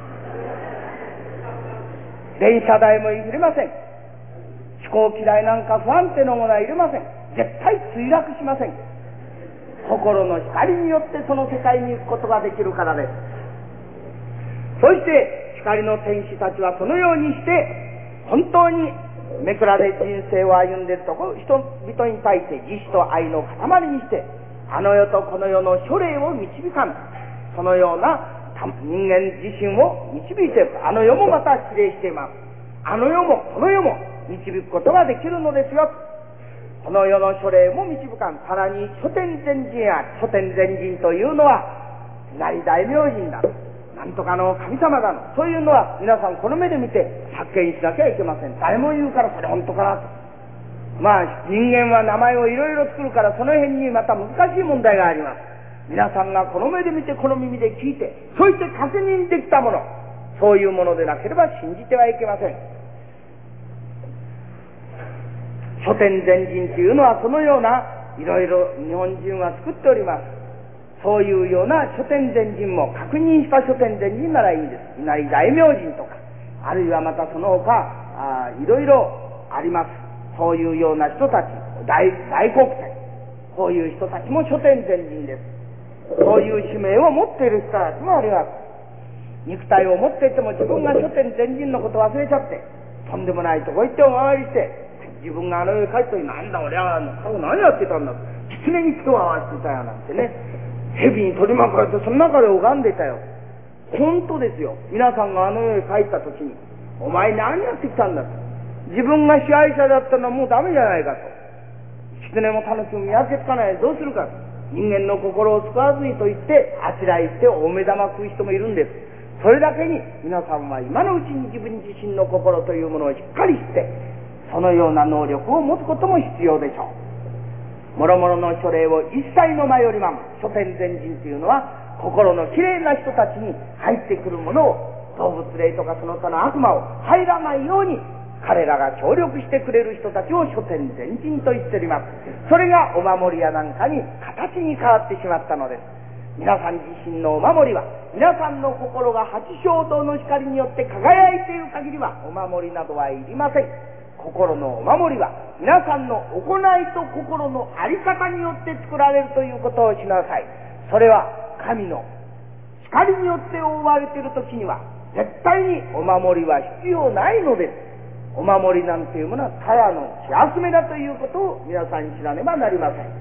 電車代もいりません。飛行機代なんか不安定なものはいりません。絶対墜落しません。心の光によってその世界に行くことができるからです。そして光の天使たちはそのようにして本当にめくらで人生を歩んでいるとこ人々に対して慈悲と愛の塊にして、あの世とこの世の諸霊を導かん、そのような人間自身を導いている。あの世もまた指令しています。あの世もこの世も導くことができるのですよ。この世の諸霊も導かん。さらに諸天前人や諸天前人というのはなり大明神だ、なんとかの神様だの、そういうのは皆さんこの目で見て発見しなきゃいけません。誰も言うからそれ本当かなと。まあ人間は名前をいろいろ作るから、その辺にまた難しい問題があります。皆さんがこの目で見てこの耳で聞いて、そうして確認できたもの、そういうものでなければ信じてはいけません。諸天前人というのはそのようないろいろ日本人は作っております。そういうような諸天前人も確認した諸天前人ならいいんです。稲荷大明神とか、あるいはまたその他あいろいろあります。そういうような人たち、大大黒天、こういう人たちも諸天前人です。そういう使命を持っている人たちもあります。肉体を持っていても自分が諸天前人のことを忘れちゃって、とんでもないとこ行ってお参りして、自分があの世に帰って、なんだ俺は何やってたんだ、狐に手を合わせてたよなんてね、蛇に取り巻かれてその中で拝んでたよ。本当ですよ。皆さんがあの世に帰った時に、お前何やってきたんだと、自分が支配者だったのはもうダメじゃないかと、狐も狸も見分けつかないでどうするかと、人間の心を救わずにと言ってあちらへ行ってお目玉食う人もいるんです。それだけに皆さんは今のうちに自分自身の心というものをしっかりして、そのような能力を持つことも必要でしょう。もろもろの諸霊を一切の前よりまむ諸天前人というのは、心のきれいな人たちに入ってくるものを、動物霊とかその他の悪魔を入らないように彼らが協力してくれる人たちを諸天前人と言っております。それがお守りやなんかに形に変わってしまったのです。皆さん自身のお守りは、皆さんの心が八正道の光によって輝いている限りはお守りなどはいりません。心のお守りは皆さんの行いと心の在り方によって作られるということをしなさい。それは神の光によって覆われている時には絶対にお守りは必要ないのです。お守りなんていうものはただの気休めだということを皆さんに知らねばなりません。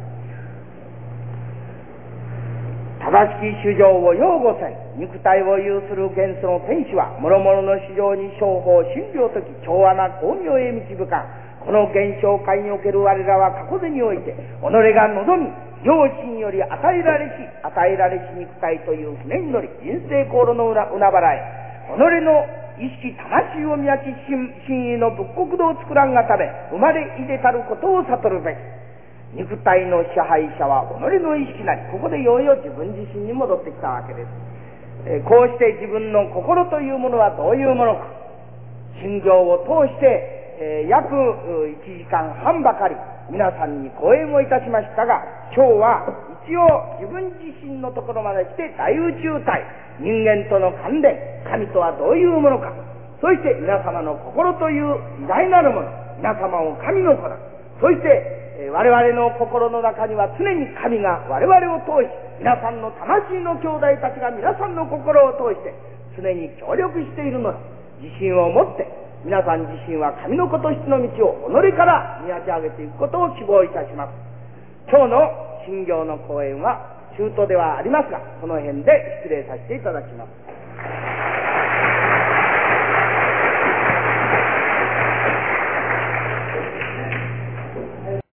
正しき主情を擁護せん、肉体を有する元素の天使は諸々の市場に商法真理を解き、調和な巧妙へ導かん。この現象界における我らは過去世において己が望み良心より与えられし与えられし肉体という船に乗り、人生航路の海原へ己の意識魂を磨き、真意の仏国土を作らんがため生まれいでたることを悟るべき。肉体の支配者は己の意識なり。ここでいよいよ自分自身に戻ってきたわけです。えー、こうして自分の心というものはどういうものか、心経を通して、えー、約いちじかんはんばかり皆さんに講演をいたしましたが、今日は一応自分自身のところまで来て大宇宙体、人間との関連、神とはどういうものか、そして皆様の心という偉大なるもの、皆様を神の子だ、そして我々の心の中には常に神が我々を通し、皆さんの魂の兄弟たちが皆さんの心を通して常に協力しているのだ。自信を持って皆さん自身は神の子としての道を己から磨き上げていくことを希望いたします。今日の心経の講演は中途ではありますが、この辺で失礼させていただきます。